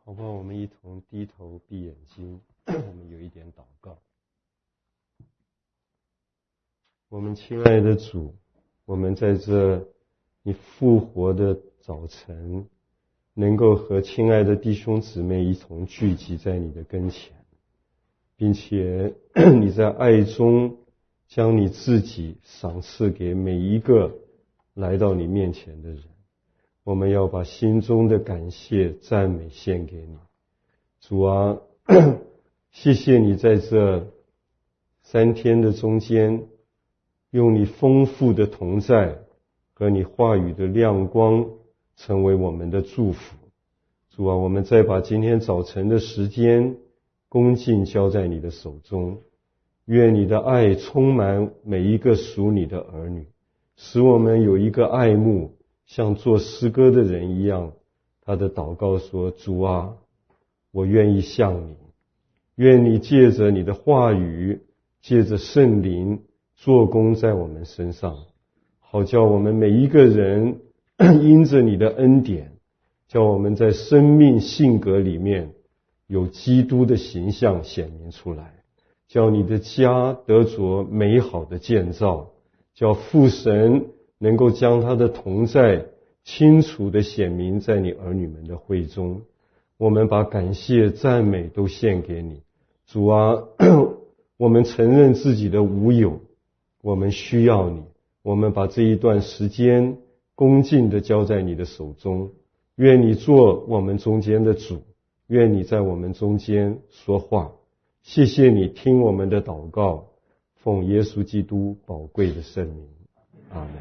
好不好？我们一同低头闭眼睛，我们有一点祷告。我们亲爱的主，我们在这你复活的早晨，能够和亲爱的弟兄姊妹一同聚集在你的跟前，并且你在爱中将你自己赏赐给每一个来到你面前的人。我们要把心中的感谢赞美献给你。主啊，谢谢你在这3天的中间，用你丰富的同在和你话语的亮光成为我们的祝福。主啊，我们再把今天早晨的时间恭敬交在你的手中，愿你的爱充满每一个属你的儿女，使我们有一个爱慕像做诗歌的人一样。他的祷告说，主啊，我愿意向你，愿你借着你的话语，借着圣灵做工在我们身上，好叫我们每一个人因着你的恩典，叫我们在生命性格里面有基督的形象显明出来，叫你的家得着美好的建造，叫父神能够将他的同在清楚地显明在你儿女们的会中。我们把感谢赞美都献给你。主啊，我们承认自己的无有，我们需要你。我们把这一段时间恭敬地交在你的手中，愿你做我们中间的主，愿你在我们中间说话。谢谢你听我们的祷告，奉耶稣基督宝贵的圣名，阿们。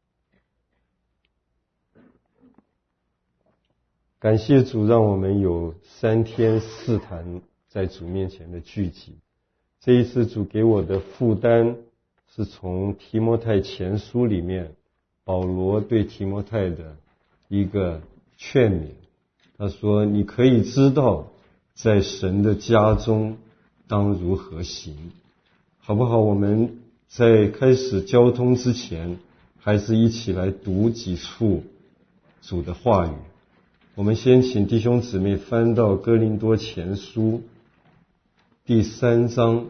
感谢主，让我们有3天4坛在主面前的聚集。这一次主给我的负担是从提摩太前书里面保罗对提摩太的一个劝勉。他说，你可以知道在神的家中当如何行。好不好？我们在开始交通之前，还是一起来读几处主的话语。我们先请弟兄姊妹翻到哥林多前书第3章，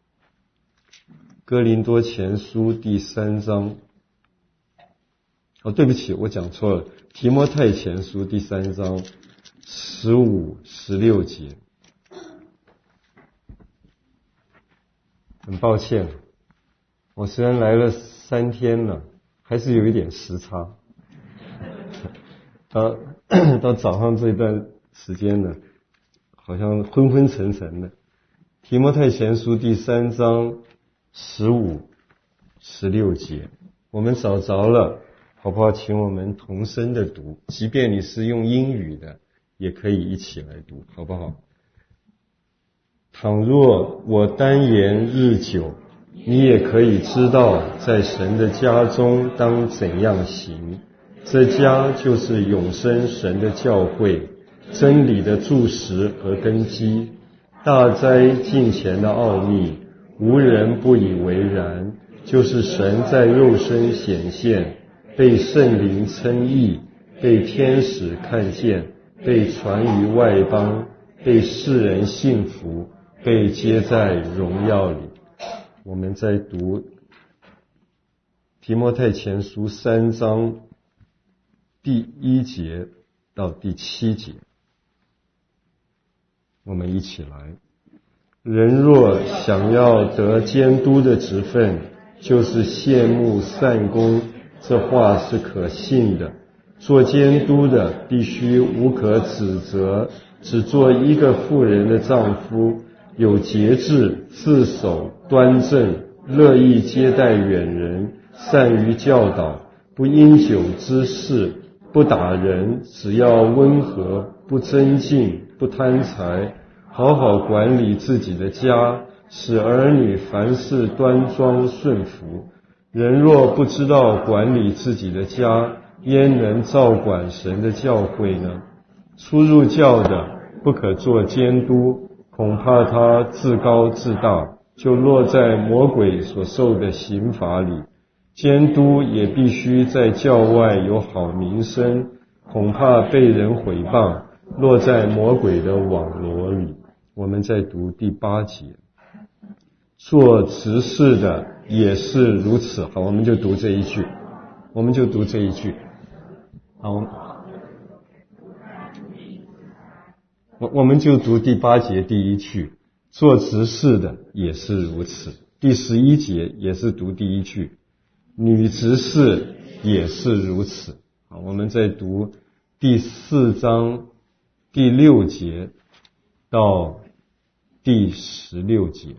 哥林多前书第3章。对不起，我讲错了，提摩太前书第3章15、16节。很抱歉，我虽然来了3天了，还是有一点时差。到早上这段时间呢，好像昏昏沉沉的。提摩太前书第3章15、16节，我们找着了，好不好？请我们同声的读，即便你是用英语的，也可以一起来读，好不好？倘若我单言日久，你也可以知道在神的家中当怎样行。这家就是永生神的教会，真理的柱石和根基，大哉近前的奥秘，无人不以为然。就是神在肉身显现，被圣灵称义，被天使看见，被传于外邦，被世人信服，被接在荣耀里。我们在读提摩太前书3章第1节到第7节，我们一起来。人若想要得监督的职分，就是羡慕善功，这话是可信的。做监督的必须无可指责，只做一个妇人的丈夫，有节制，自守，端正，乐意接待远人，善于教导，不因酒滋事，不打人，只要温和，不争竞，不贪财，好好管理自己的家，使儿女凡事端庄顺服。人若不知道管理自己的家，焉能照管神的教会呢？初入教的不可做监督，恐怕他自高自大，就落在魔鬼所受的刑罚里。监督也必须在教外有好名声，恐怕被人毁谤， 落在魔鬼的网罗里。我们再读第8节，做执事的也是如此。好，我们就读这一句，好，我们就读第8节第一句，做执事的也是如此。第11节也是读第一句，女执事也是如此。好，我们再读第4章第6节到第16节。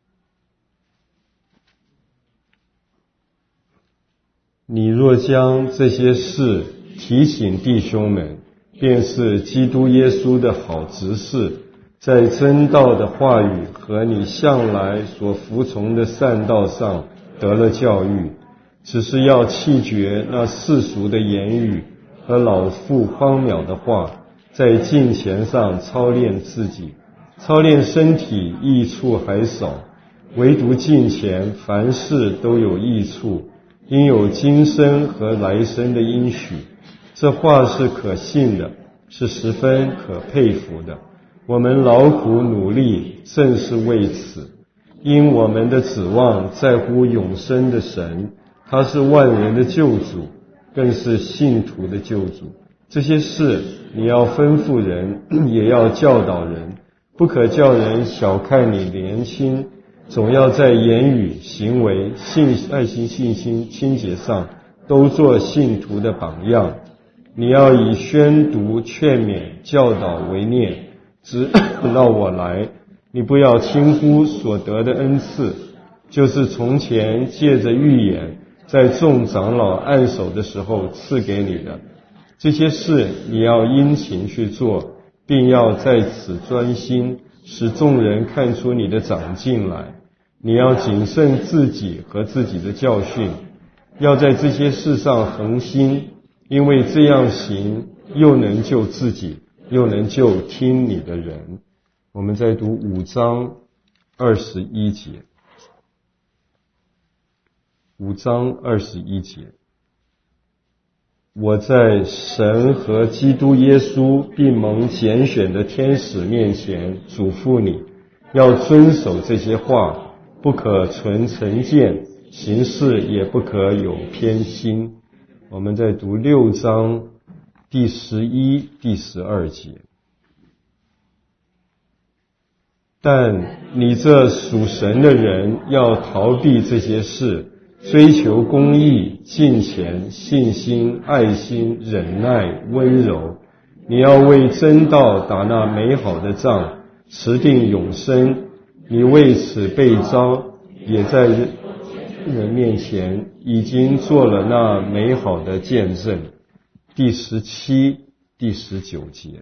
你若将这些事提醒弟兄们，便是基督耶稣的好执事，在真道的话语和你向来所服从的善道上得了教育，只是要弃绝那世俗的言语和老妇荒渺的话，在敬虔上操练自己。操练身体益处还少，唯独敬虔凡事都有益处，因有今生和来生的应许。这话是可信的，是十分可佩服的。我们劳苦努力，正是为此，因我们的指望在乎永生的神，他是万人的救主，更是信徒的救主。这些事你要吩咐人，也要教导人，不可叫人小看你年轻，总要在言语、行为、爱心、信心、清洁上都做信徒的榜样。你要以宣读、劝勉、教导为念，直到我来。你不要轻忽所得的恩赐，就是从前借着预言，在众长老按手的时候赐给你的。这些事你要殷勤去做，并要在此专心，使众人看出你的长进来。你要谨慎自己和自己的教训，要在这些事上恒心，因为这样行，又能救自己，又能救听你的人。我们再读5章21节。5章21节。我在神和基督耶稣并蒙拣选的天使面前嘱咐你，要遵守这些话，不可存成见，行事也不可有偏心。我们再读6章第11、第12节。但你这属神的人要逃避这些事，追求公义、敬虔、信心、爱心、忍耐、温柔。你要为真道打那美好的仗，持定永生。你为此被召，也在人面前已经做了那美好的见证。第17、第19节。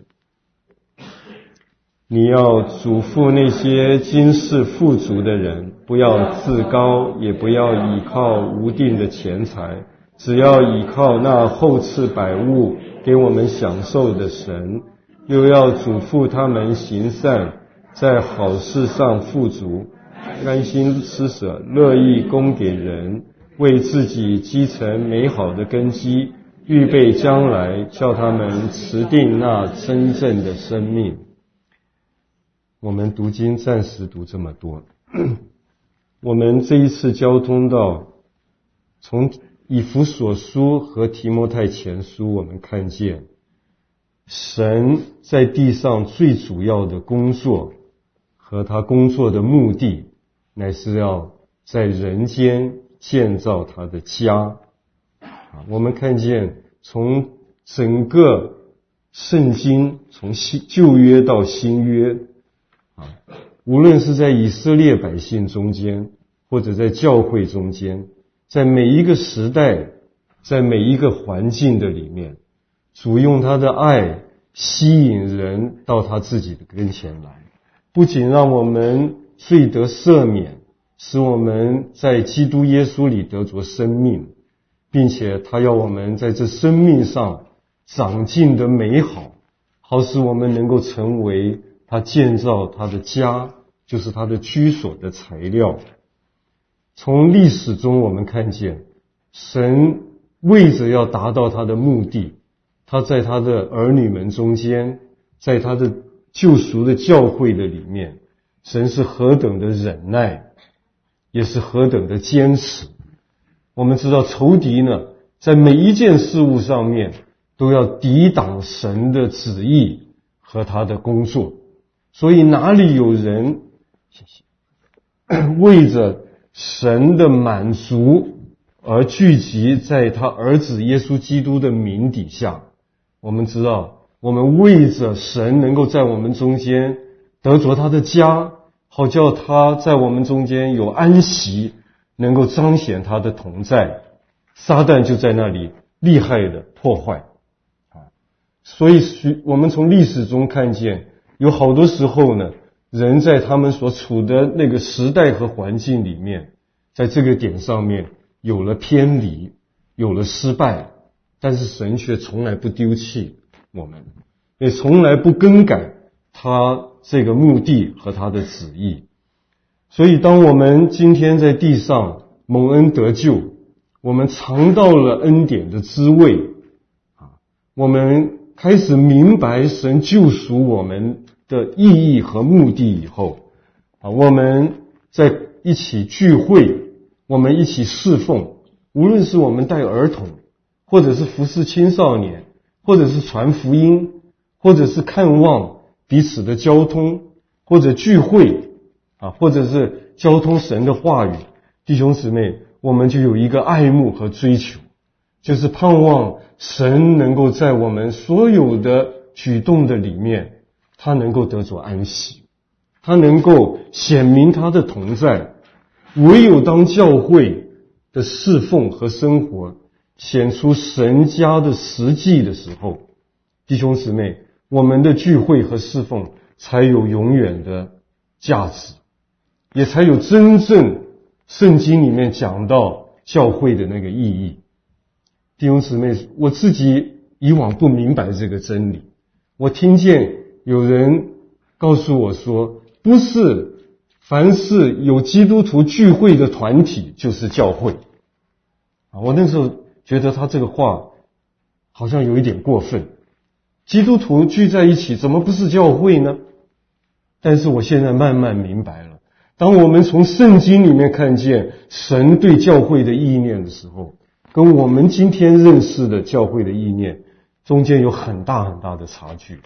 你要嘱咐那些今世富足的人，不要自高，也不要倚靠无定的钱财，只要倚靠那厚赐百物给我们享受的神。又要嘱咐他们行善，在好事上富足，甘心施舍，乐意供给人，为自己积成美好的根基，预备将来叫他们持定那真正的生命。我们读经暂时读这么多。我们这一次交通到从以弗所书和提摩太前书，我们看见神在地上最主要的工作和他工作的目的，乃是要在人间建造他的家。我们看见从整个圣经，从旧约到新约，无论是在以色列百姓中间，或者在教会中间，在每一个时代，在每一个环境的里面，主用他的爱吸引人到他自己的跟前来，不仅让我们罪得赦免，使我们在基督耶稣里得着生命，并且他要我们在这生命上长进的美好，好使我们能够成为他建造他的家，就是他的居所的材料。从历史中我们看见，神为着要达到他的目的，他在他的儿女们中间在他的救赎的教会的里面，神是何等的忍耐，也是何等的坚持。我们知道仇敌呢，在每一件事物上面都要抵挡神的旨意和他的工作，所以哪里有人为着神的满足而聚集在他儿子耶稣基督的名底下，我们知道我们为着神能够在我们中间得着他的家，好叫他在我们中间有安息，能够彰显他的同在，撒旦就在那里厉害的破坏。所以我们从历史中看见，有好多时候呢，人在他们所处的那个时代和环境里面，在这个点上面有了偏离，有了失败，但是神却从来不丢弃我们，也从来不更改他这个目的和他的旨意。所以当我们今天在地上蒙恩得救，我们尝到了恩典的滋味，我们开始明白神救赎我们的意义和目的以后，我们在一起聚会，我们一起侍奉，无论是我们带儿童，或者是服侍青少年，或者是传福音，或者是看望彼此的交通，或者聚会，或者是交通神的话语，弟兄姊妹，我们就有一个爱慕和追求，就是盼望神能够在我们所有的举动的里面，他能够得着安息，他能够显明他的同在。唯有当教会的侍奉和生活显出神家的实际的时候，弟兄姊妹，我们的聚会和侍奉才有永远的价值，也才有真正圣经里面讲到教会的那个意义。弟兄姊妹，我自己以往不明白这个真理，我听见有人告诉我说，不是凡是有基督徒聚会的团体就是教会。我那时候觉得他这个话好像有一点过分，基督徒聚在一起怎么不是教会呢？但是我现在慢慢明白了，当我们从圣经里面看见神对教会的意念的时候，跟我们今天认识的教会的意念中间有很大很大的差距。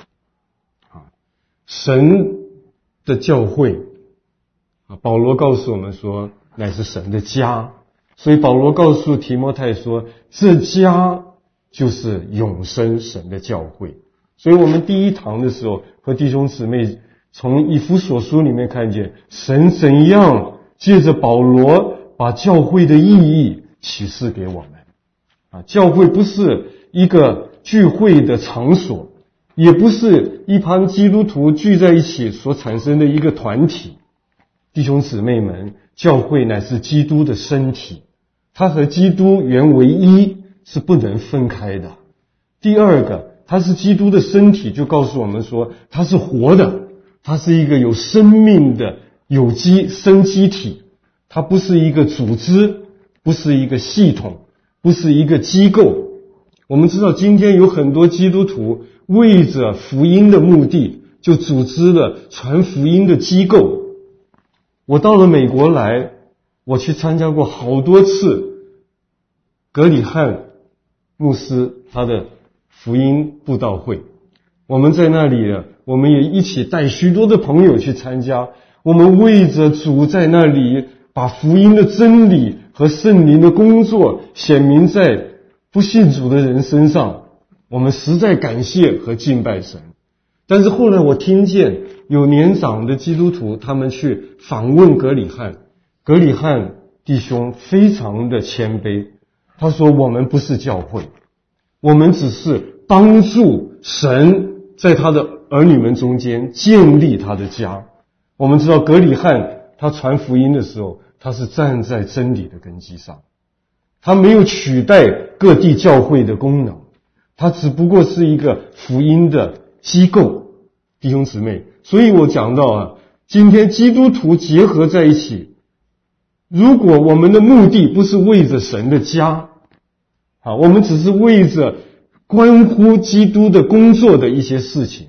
神的教会，保罗告诉我们说，乃是神的家。所以保罗告诉提摩太说，这家就是永生神的教会。所以我们第一堂的时候和弟兄姊妹从以弗所书里面看见神怎样借着保罗把教会的意义启示给我们。教会不是一个聚会的场所，也不是一帮基督徒聚在一起所产生的一个团体。弟兄姊妹们，教会乃是基督的身体，它和基督原为一，是不能分开的。第二个，它是基督的身体，就告诉我们说它是活的，它是一个有生命的有机生机体，它不是一个组织，不是一个系统，不是一个机构。我们知道今天有很多基督徒为着福音的目的，就组织了传福音的机构。我到了美国来，我去参加过好多次格里汉牧师他的福音布道会，我们在那里呢，我们也一起带许多的朋友去参加，我们为着主在那里把福音的真理和圣灵的工作显明在不信主的人身上，我们实在感谢和敬拜神。但是后来我听见有年长的基督徒他们去访问格里汉，格里汉弟兄非常的谦卑，他说我们不是教会，我们只是帮助神在他的儿女们中间建立他的家。我们知道格里汉他传福音的时候，他是站在真理的根基上，他没有取代各地教会的功能，他只不过是一个福音的机构。弟兄姊妹，所以我讲到今天基督徒结合在一起，如果我们的目的不是为着神的家，我们只是为着关乎基督的工作的一些事情，弟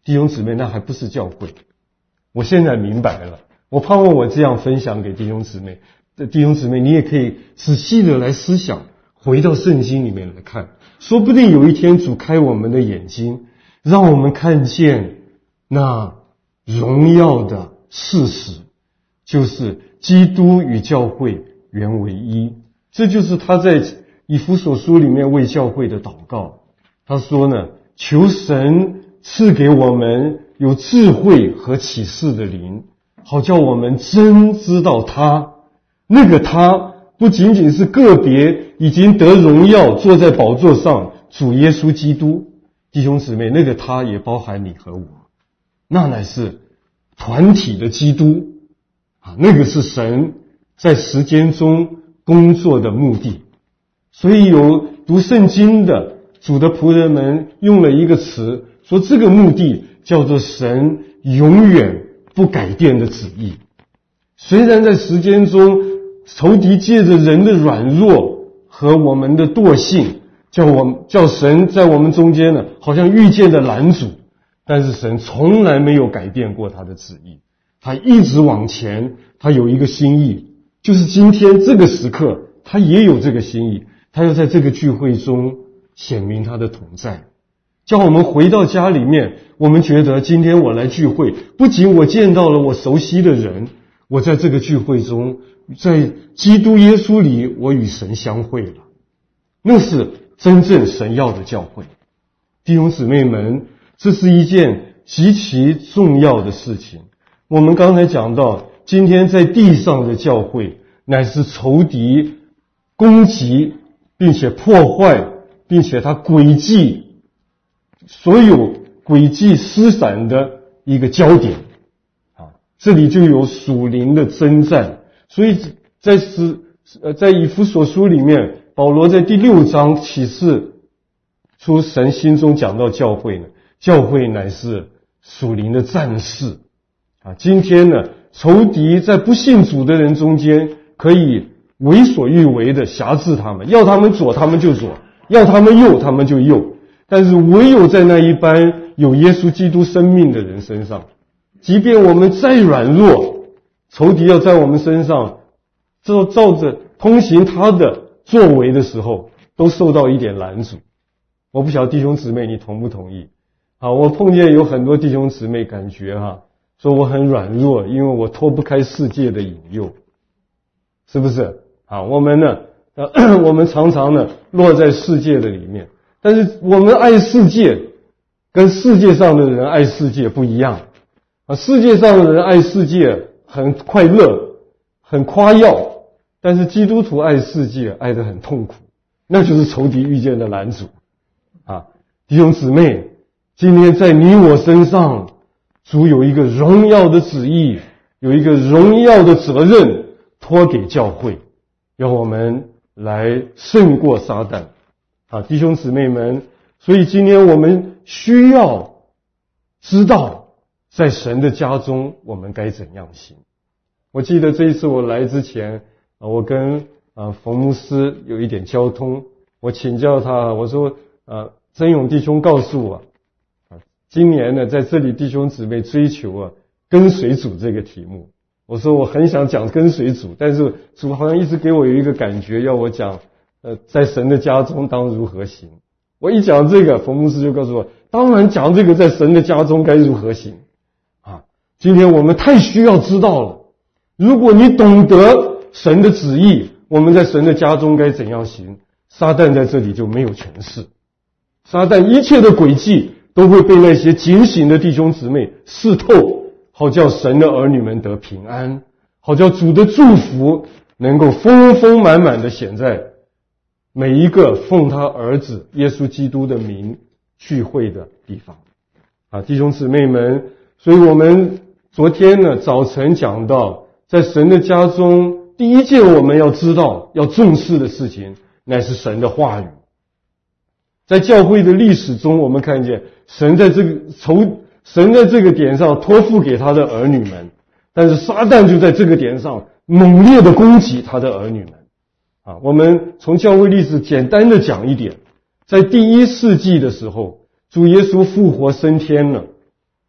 弟兄姊妹，那还不是教会。我现在明白了，我盼望我这样分享给弟兄姊妹。弟兄姊妹，你也可以仔细的来思想，回到圣经里面来看，说不定有一天主开我们的眼睛，让我们看见那荣耀的事实，就是基督与教会原为一。这就是他在以弗所书里面为教会的祷告。他说呢，求神赐给我们有智慧和启示的灵，好叫我们真知道他，那个他不仅仅是个别已经得荣耀坐在宝座上主耶稣基督。弟兄姊妹，那个他也包含你和我，那乃是团体的基督那个是神在时间中工作的目的。所以有读圣经的主的仆人们用了一个词，说这个目的叫做神永远不改变的旨意。虽然在时间中仇敌借着人的软弱和我们的惰性，叫神在我们中间呢，好像遇见的拦阻，但是神从来没有改变过他的旨意，他一直往前，他有一个心意，就是今天这个时刻他也有这个心意，他要在这个聚会中显明他的同在，叫我们回到家里面，我们觉得今天我来聚会，不仅我见到了我熟悉的人，我在这个聚会中，在基督耶稣里，我与神相会了。那是真正神要的教会。弟兄姊妹们，这是一件极其重要的事情。我们刚才讲到，今天在地上的教会乃是仇敌攻击并且破坏，并且他诡计所有诡计失散的一个焦点这里就有属灵的征战。所以在以弗所书里面，保罗在第6章启示出神心中讲到教会呢，教会乃是属灵的战士今天呢，仇敌在不信主的人中间可以为所欲为的辖制他们，要他们左他们就左，要他们右他们就右。但是唯有在那一班有耶稣基督生命的人身上，即便我们再软弱，仇敌要在我们身上照着通行他的作为的时候，都受到一点拦阻。我不晓得弟兄姊妹你同不同意我碰见有很多弟兄姊妹感觉说我很软弱，因为我脱不开世界的引诱，是不是我们呢我们常常呢落在世界的里面，但是我们爱世界跟世界上的人爱世界不一样世界上的人爱世界很快乐很夸耀，但是基督徒爱世界爱得很痛苦，那就是仇敌遇见的拦阻弟兄姊妹，今天在你我身上，主有一个荣耀的旨意，有一个荣耀的责任托给教会，要我们来胜过撒旦弟兄姊妹们，所以今天我们需要知道在神的家中我们该怎样行。我记得这一次我来之前我跟冯牧师有一点交通，我请教他，我说曾勇弟兄告诉我今年呢在这里弟兄姊妹追求跟随主这个题目。我说我很想讲跟随主，但是主好像一直给我有一个感觉要我讲在神的家中当如何行。我一讲这个，冯牧师就告诉我，当然讲这个在神的家中该如何行今天我们太需要知道了，如果你懂得神的旨意，我们在神的家中该怎样行，撒旦在这里就没有权势。撒旦一切的诡计都会被那些警醒的弟兄姊妹视透，好叫神的儿女们得平安，好叫主的祝福能够丰丰满满的显在每一个奉他儿子耶稣基督的名聚会的地方弟兄姊妹们，所以我们昨天呢早晨讲到，在神的家中第一件我们要知道要重视的事情乃是神的话语。在教会的历史中，我们看见神在这个点上托付给他的儿女们，但是撒旦就在这个点上猛烈的攻击他的儿女们我们从教会历史简单的讲一点，在第1世纪的时候，主耶稣复活升天了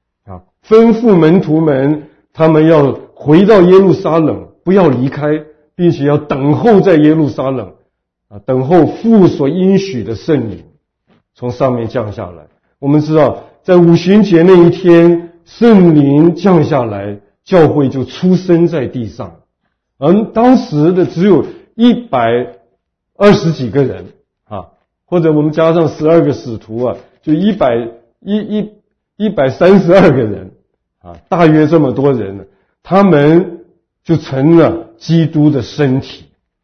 吩咐门徒们，他们要回到耶路撒冷，不要离开，并且要等候在耶路撒冷等候父所应许的圣灵从上面降下来。我们知道在五旬节那一天，圣灵降下来，教会就出生在地上。而当时的只有120几个人或者我们加上12个使徒就132个人大约这么多人他们就成了基督的身体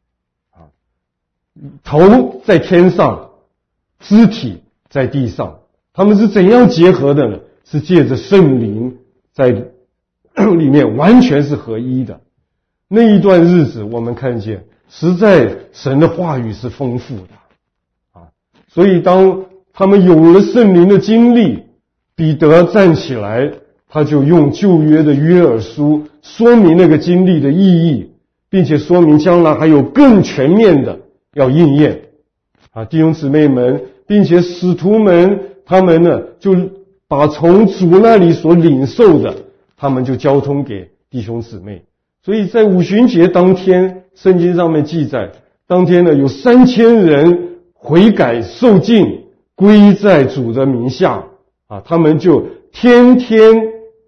头在天上，肢体在地上。他们是怎样结合的呢？是借着圣灵在里面完全是合一的。那一段日子我们看见实在神的话语是丰富的所以当他们有了圣灵的经历，彼得站起来，他就用旧约的约珥书说明那个经历的意义，并且说明将来还有更全面的要应验弟兄姊妹们，并且使徒们他们呢就把从主那里所领受的，他们就交通给弟兄姊妹。所以在五旬节当天，圣经上面记载，当天呢有3000人悔改受浸，归在主的名下他们就天天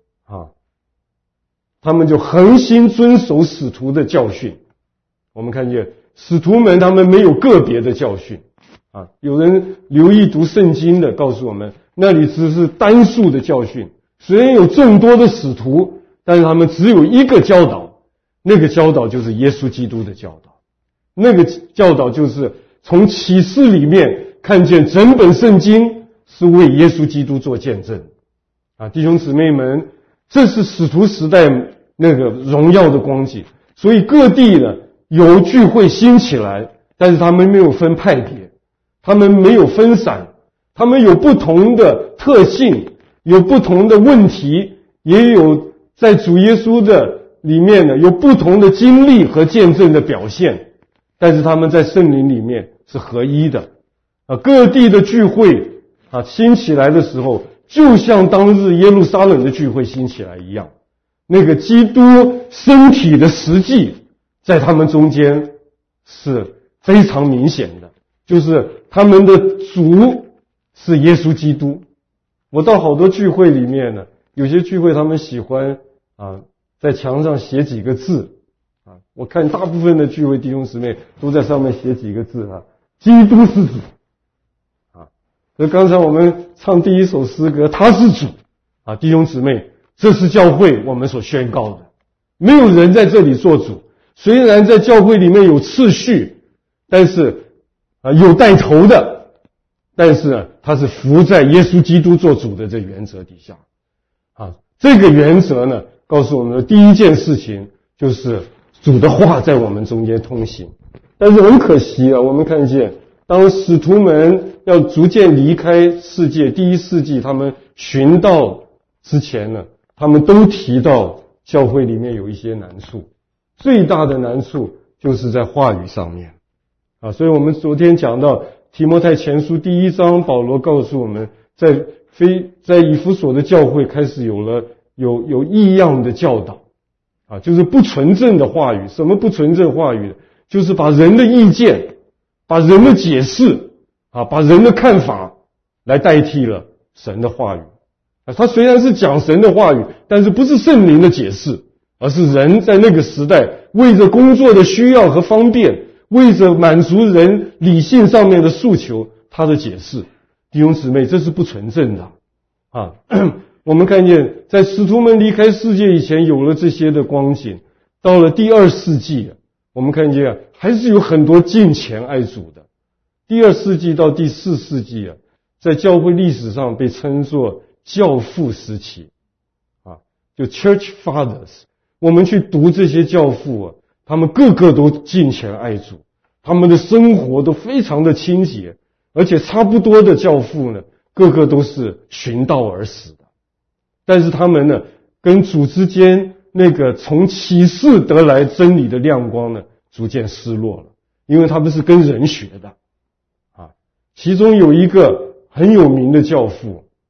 他们就恒心遵守使徒的教训。我们看见使徒们他们没有个别的教训有人留意读圣经的告诉我们，那里只是单数的教训。虽然有众多的使徒，但是他们只有一个教导，那个教导就是耶稣基督的教导。那个教导就是从启示里面看见整本圣经是为耶稣基督做见证弟兄姊妹们，这是使徒时代那个荣耀的光景。所以各地呢有聚会兴起来，但是他们没有分派别，他们没有分散，他们有不同的特性，有不同的问题，也有在主耶稣的里面呢有不同的经历和见证的表现，但是他们在圣灵里面是合一的各地的聚会兴起来的时候，就像当日耶路撒冷的聚会兴起来一样，那个基督身体的实际在他们中间是非常明显的，就是他们的主是耶稣基督。我到好多聚会里面呢，有些聚会他们喜欢在墙上写几个字我看大部分的聚会弟兄姊妹都在上面写几个字基督是主所以刚才我们唱第一首诗歌，他是主弟兄姊妹，这是教会我们所宣告的。没有人在这里做主，虽然在教会里面有次序，但是有带头的，但是他是服在耶稣基督做主的这原则底下这个原则呢告诉我们的第一件事情就是主的话在我们中间通行。但是很可惜我们看见当使徒们要逐渐离开世界，第一世纪他们寻道之前呢，他们都提到教会里面有一些难处，最大的难处就是在话语上面所以我们昨天讲到提摩太前书第1章，保罗告诉我们在以弗所的教会开始有异样的教导就是不纯正的话语。什么不纯正话语？就是把人的意见，把人的解释把人的看法来代替了神的话语他虽然是讲神的话语，但是不是圣灵的解释，而是人在那个时代为着工作的需要和方便，为着满足人理性上面的诉求，他的解释。弟兄姊妹，这是不纯正的我们看见在使徒们离开世界以前有了这些的光景，到了第2世纪我们看见还是有很多敬虔爱主的。第2世纪到第4世纪在教会历史上被称作教父时期就 Church Fathers。 我们去读这些教父他们个个都敬虔爱主，他们的生活都非常的清洁，而且差不多的教父呢个个都是循道而死的。但是他们呢跟主之间那个从启示得来真理的亮光呢逐渐失落了，因为他们是跟人学的其中有一个很有名的教父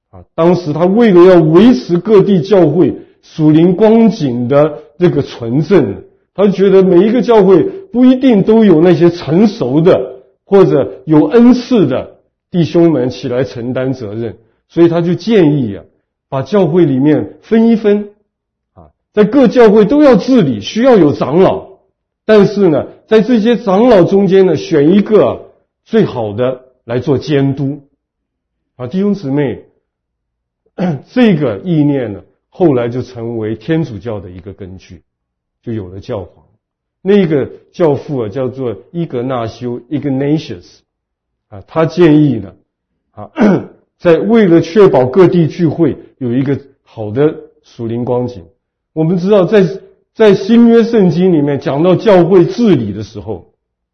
当时他为了要维持各地教会属灵光景的这个纯正，他觉得每一个教会不一定都有那些成熟的或者有恩赐的弟兄们起来承担责任，所以他就建议把教会里面分一分，在各教会都要治理，需要有长老，但是呢，在这些长老中间呢，选一个最好的来做监督。弟兄姊妹，这个意念呢，后来就成为天主教的一个根据，就有了教皇。那个教父叫做伊格纳修 Ignatius， 他建议呢，在为了确保各地聚会有一个好的属灵光景，我们知道在新约圣经里面讲到教会治理的时候，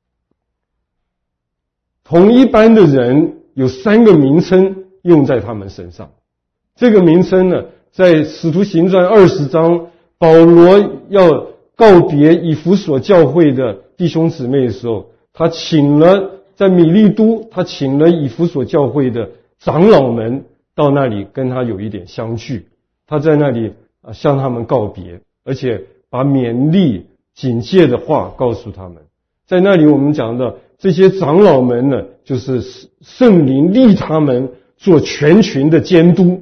同一般的人有3个名称用在他们身上。这个名称呢，在使徒行传20章，保罗要告别以弗所教会的弟兄姊妹的时候，他请了在米利都，他请了以弗所教会的长老们到那里跟他有一点相聚，他在那里向他们告别，而且把勉励警戒的话告诉他们。在那里我们讲到这些长老们呢，就是圣灵立他们做全群的监督。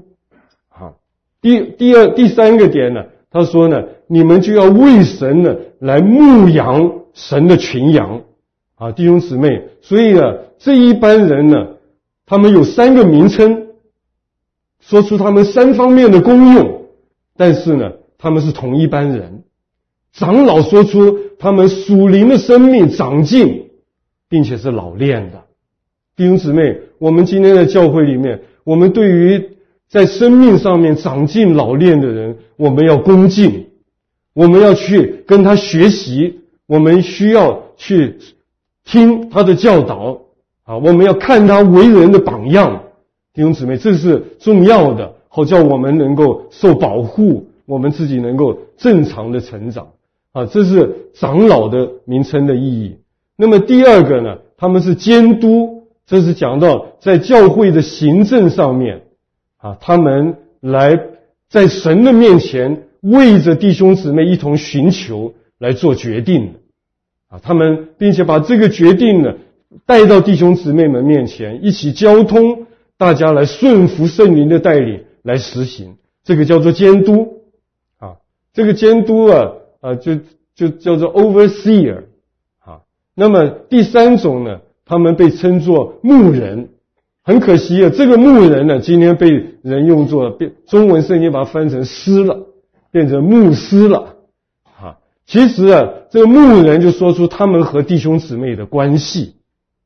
第三个点呢，他说呢，你们就要为神呢来牧养神的群羊。弟兄姊妹，所以呢，这一班人呢，他们有3个名称，说出他们3方面的功用，但是呢，他们是同一班人。长老说出他们属灵的生命长进，并且是老练的。弟兄姊妹，我们今天在教会里面，我们对于在生命上面长进老练的人，我们要恭敬，我们要去跟他学习，我们需要去听他的教导，我们要看他为人的榜样。弟兄姊妹，这是重要的，好叫我们能够受保护，我们自己能够正常的成长。这是长老的名称的意义。那么第二个呢，他们是监督，这是讲到在教会的行政上面，他们来在神的面前为着弟兄姊妹一同寻求来做决定的。他们并且把这个决定呢带到弟兄姊妹们面前，一起交通，大家来顺服圣灵的带领来实行，这个叫做监督。这个监督就叫做 overseer。那么第3种呢，他们被称作牧人。很可惜这个牧人呢，今天被人用作中文圣经把它翻成师了，变成牧师了。其实这个牧人就说出他们和弟兄姊妹的关系。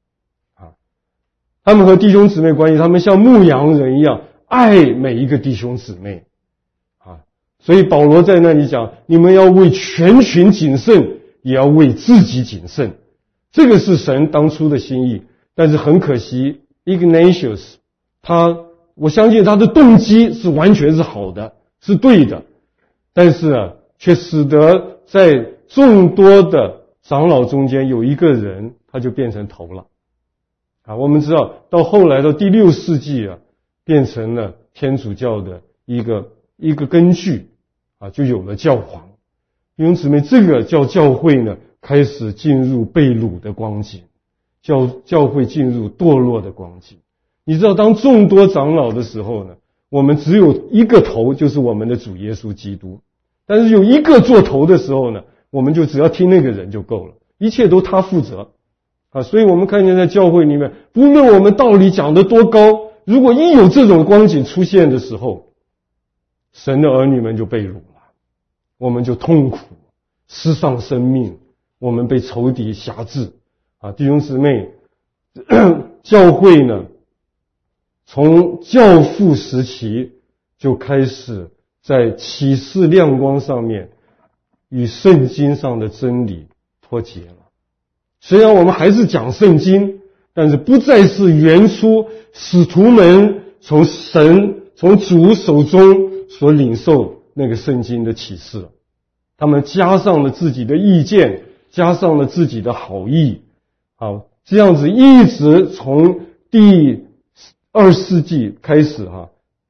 他们和弟兄姊妹关系，他们像牧羊人一样爱每一个弟兄姊妹。所以保罗在那里讲，你们要为全群谨慎，也要为自己谨慎。这个是神当初的心意，但是很可惜 Ignatius 我相信他的动机是完全是好的，是对的，但是却使得在众多的长老中间有一个人他就变成头了。我们知道到后来到第6世纪变成了天主教的一个根据，就有了教皇。弟兄姊妹，这个教会呢开始进入被掳的光景，教会进入堕落的光景。你知道当众多长老的时候呢，我们只有一个头，就是我们的主耶稣基督。但是有一个做头的时候呢，我们就只要听那个人就够了，一切都他负责。所以我们看见在教会里面，不论我们道理讲得多高，如果一有这种光景出现的时候，神的儿女们就被掳了，我们就痛苦，失丧生命，我们被仇敌辖制。弟兄姊妹，教会呢，从教父时期就开始在启示亮光上面与圣经上的真理脱节了。虽然我们还是讲圣经，但是不再是原初使徒们从主手中所领受那个圣经的启示，他们加上了自己的意见，加上了自己的好意，这样子一直从第2世纪开始，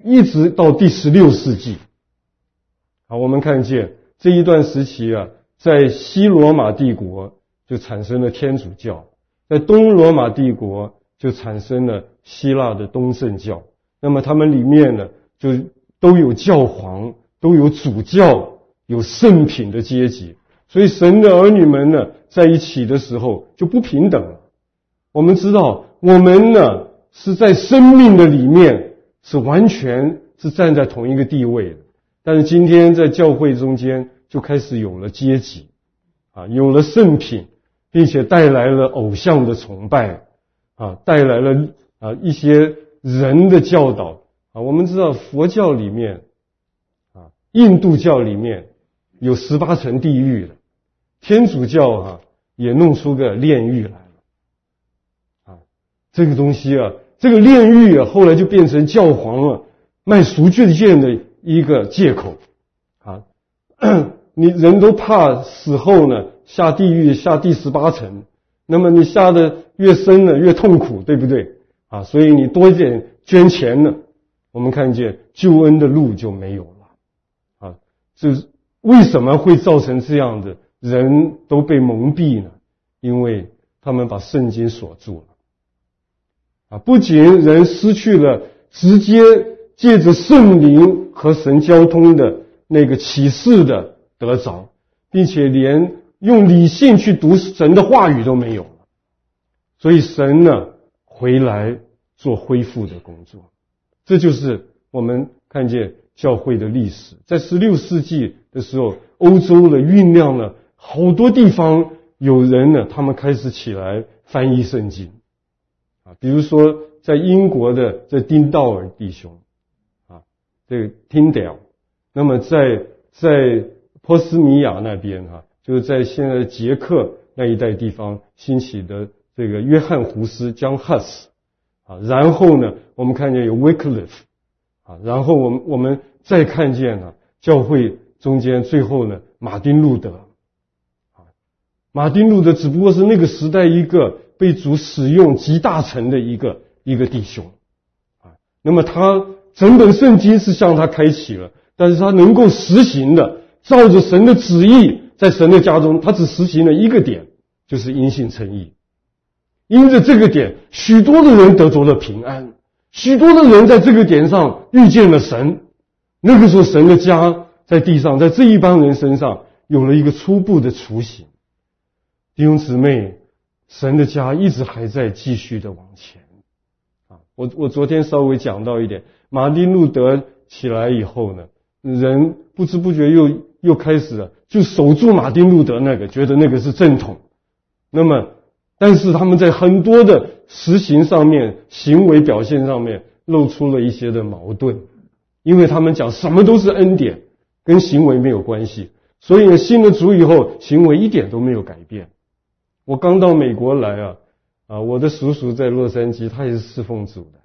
一直到第16世纪。好，我们看见这一段时期啊，在西罗马帝国就产生了天主教，在东罗马帝国就产生了希腊的东正教。那么他们里面呢，就都有教皇，都有主教，有圣品的阶级。所以神的儿女们呢，在一起的时候就不平等了。我们知道，我们呢是在生命的里面是完全是站在同一个地位的，但是今天在教会中间就开始有了阶级啊，有了圣品，并且带来了偶像的崇拜啊，带来了一些人的教导啊。我们知道佛教里面啊，印度教里面有18层地狱的，天主教也弄出个炼狱来了啊。这个东西啊，这个炼狱啊，后来就变成教皇卖赎罪券的一个借口啊。你人都怕死后呢下地狱，下第18层，那么你下的越深呢越痛苦，对不对啊？所以你多一点捐钱呢，我们看见救恩的路就没有了啊。这为什么会造成这样的人都被蒙蔽呢？因为他们把圣经锁住了啊。不仅人失去了直接借着圣灵和神交通的那个启示的得着，并且连用理性去读神的话语都没有了。所以神呢回来做恢复的工作。这就是我们看见教会的历史。在16世纪的时候，欧洲的酝酿了好多地方有人呢，他们开始起来翻译圣经啊。比如说在英国的这丁道尔弟兄啊，这个丁德尔。那么在波斯米亚那边就是在现在的捷克那一带地方兴起的这个约翰胡斯 John Huss 啊。然后呢，我们看见有 Wycliffe 啊，然后我们再看见教会中间最后呢马丁路德啊。马丁路德只不过是那个时代一个被主使用极大成的一个弟兄啊。那么他整本圣经是向他开启了，但是他能够实行的，照着神的旨意，在神的家中，他只实行了一个点，就是因信称义。因着这个点，许多的人得着了平安，许多的人在这个点上遇见了神。那个时候神的家在地上，在这一帮人身上有了一个初步的雏形。弟兄姊妹，神的家一直还在继续的往前啊。我昨天稍微讲到一点，马丁路德起来以后呢，人不知不觉又开始了，就守住马丁路德那个，觉得那个是正统。那么但是他们在很多的实行上面，行为表现上面露出了一些的矛盾，因为他们讲什么都是恩典，跟行为没有关系，所以呢信了主以后，行为一点都没有改变。我刚到美国来我的叔叔在洛杉矶，他也是侍奉主的，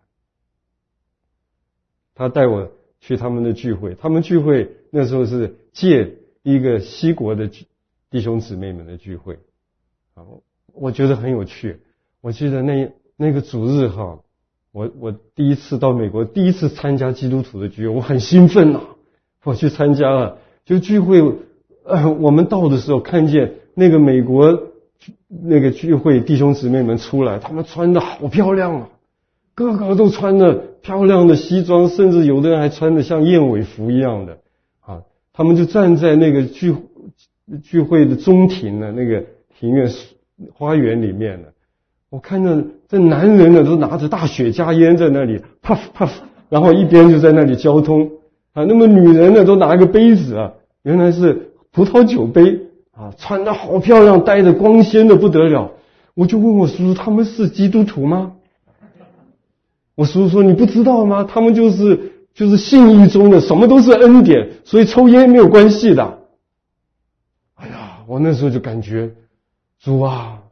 他带我去他们的聚会，他们聚会那时候是借一个西国的弟兄姊妹们的聚会我觉得很有趣。我记得那个主日我第一次到美国，第一次参加基督徒的聚会，我很兴奋我去参加了。就聚会我们到的时候，看见那个美国那个聚会弟兄姊妹们出来，他们穿的好漂亮个个都穿的漂亮的西装，甚至有的人还穿的像燕尾服一样的他们就站在那个聚会的中庭那个庭院花园里面我看到这男人都拿着大雪茄烟在那里 puff puff， 然后一边就在那里交通那么女人都拿个杯子原来是葡萄酒杯穿得好漂亮，戴得光鲜的不得了。我就问我叔叔，他们是基督徒吗？我叔叔说，你不知道吗？他们就是信义中的，什么都是恩典，所以抽烟没有关系的。哎呀，我那时候就感觉主啊，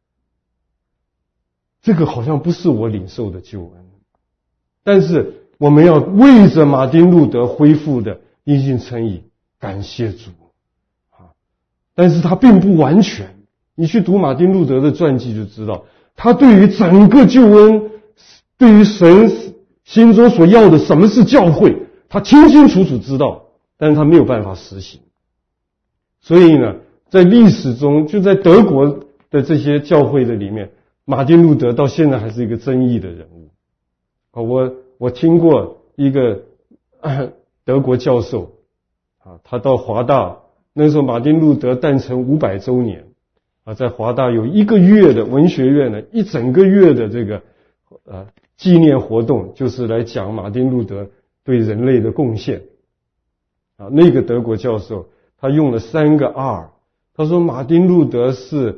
这个好像不是我领受的救恩。但是我们要为着马丁路德恢复的因信称义感谢主但是他并不完全。你去读马丁路德的传记就知道，他对于整个救恩，对于神心中所要的什么是教会，他清清楚楚知道，但是他没有办法实行。所以呢，在历史中，就在德国的这些教会的里面，马丁路德到现在还是一个争议的人物。我听过一个德国教授他到华大，那时候马丁路德诞辰500周年在华大有1个月的文学院呢，一整个月的这个纪念活动，就是来讲马丁路德对人类的贡献那个德国教授他用了3个 R， 他说马丁路德是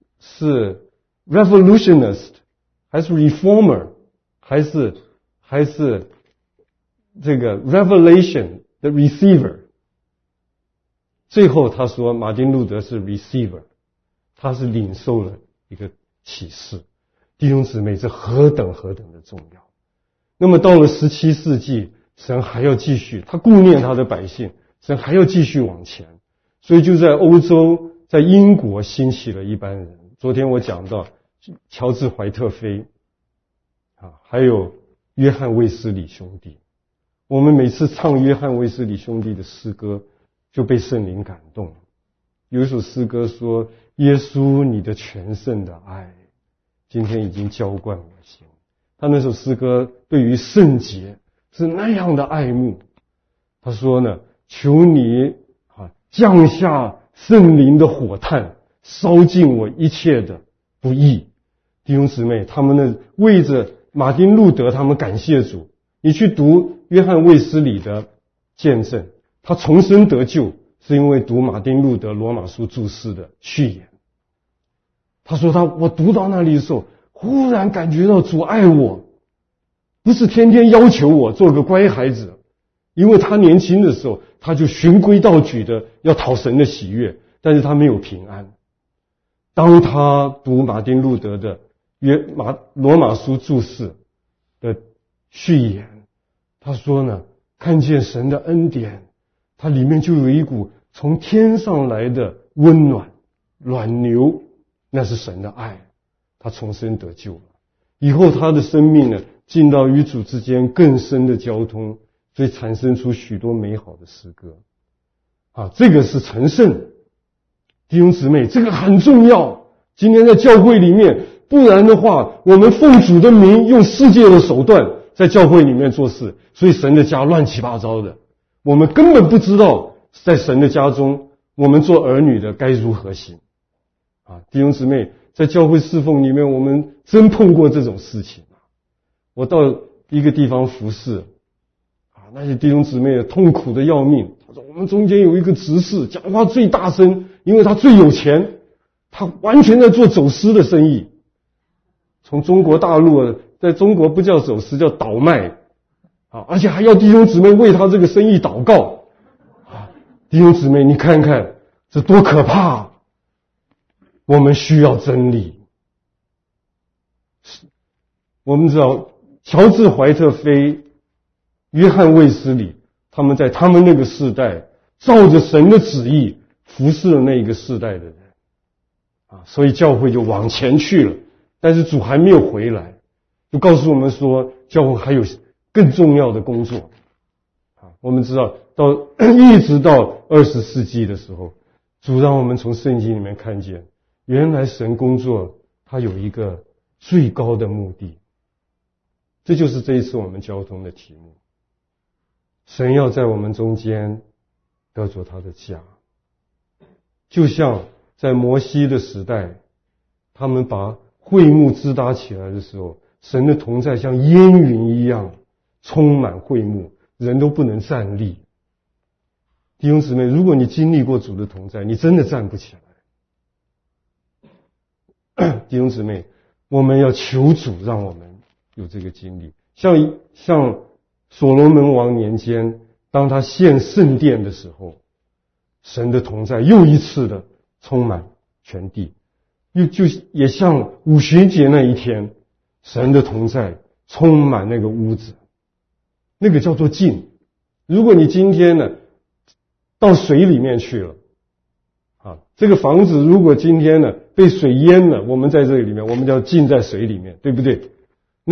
revolutionist 还是 reformer 还是这个 revelation 的 receiver。 最后他说马丁路德是 receiver， 他是领受了一个启示。弟兄姊妹，这何等的重要。那么到了17世纪，神还要继续，他顾念他的百姓，神还要继续往前。所以就在欧洲，在英国兴起了一班人。昨天我讲到乔治怀特菲还有约翰卫斯理兄弟。我们每次唱约翰卫斯理兄弟的诗歌，就被圣灵感动。有一首诗歌说，耶稣你的全胜的爱今天已经浇灌我心。他那首诗歌对于圣洁是那样的爱慕。他说呢，求你降下圣灵的火炭，烧尽我一切的不义。弟兄姊妹，他们呢为着马丁路德他们感谢主。你去读约翰卫斯理的见证，他重生得救是因为读马丁路德罗马书注释的序言。他说我读到那里的时候，忽然感觉到主爱我，不是天天要求我做个乖孩子。因为他年轻的时候，他就循规蹈矩的要讨神的喜悦，但是他没有平安。当他读马丁路德的罗马书注释的序言，他说呢，看见神的恩典，它里面就有一股从天上来的温暖暖流，那是神的爱。他重生得救了以后，他的生命呢进到与主之间更深的交通，所以产生出许多美好的诗歌这个是成圣。弟兄姊妹，这个很重要。今天在教会里面，不然的话，我们奉主的名用世界的手段在教会里面做事，所以神的家乱七八糟的，我们根本不知道在神的家中我们做儿女的该如何行弟兄姊妹，在教会侍奉里面，我们真碰过这种事情我到一个地方服侍那些弟兄姊妹痛苦的要命。他说我们中间有一个执事讲话最大声，因为他最有钱，他完全在做走私的生意。从中国大陆在中国不叫走私，叫倒卖而且还要弟兄姊妹为他这个生意祷告弟兄姊妹，你看看这多可怕。我们需要真理。我们知道乔治怀特菲、约翰卫斯理，他们在他们那个世代照着神的旨意服侍了那一个世代的人所以教会就往前去了。但是主还没有回来，就告诉我们说教会还有更重要的工作我们知道一直到20世纪的时候，主让我们从圣经里面看见，原来神工作他有一个最高的目的。这就是这一次我们交通的题目，神要在我们中间得着他的家。就像在摩西的时代，他们把会幕支搭起来的时候，神的同在像烟云一样充满会幕，人都不能站立。弟兄姊妹，如果你经历过主的同在，你真的站不起来。弟兄姊妹，我们要求主让我们有这个经历。像所罗门王年间，当他建圣殿的时候，神的同在又一次的充满全地。也像五旬节那一天，神的同在充满那个屋子，那个叫做浸。如果你今天呢到水里面去了这个房子如果今天呢被水淹了，我们在这里面我们叫浸在水里面，对不对？那么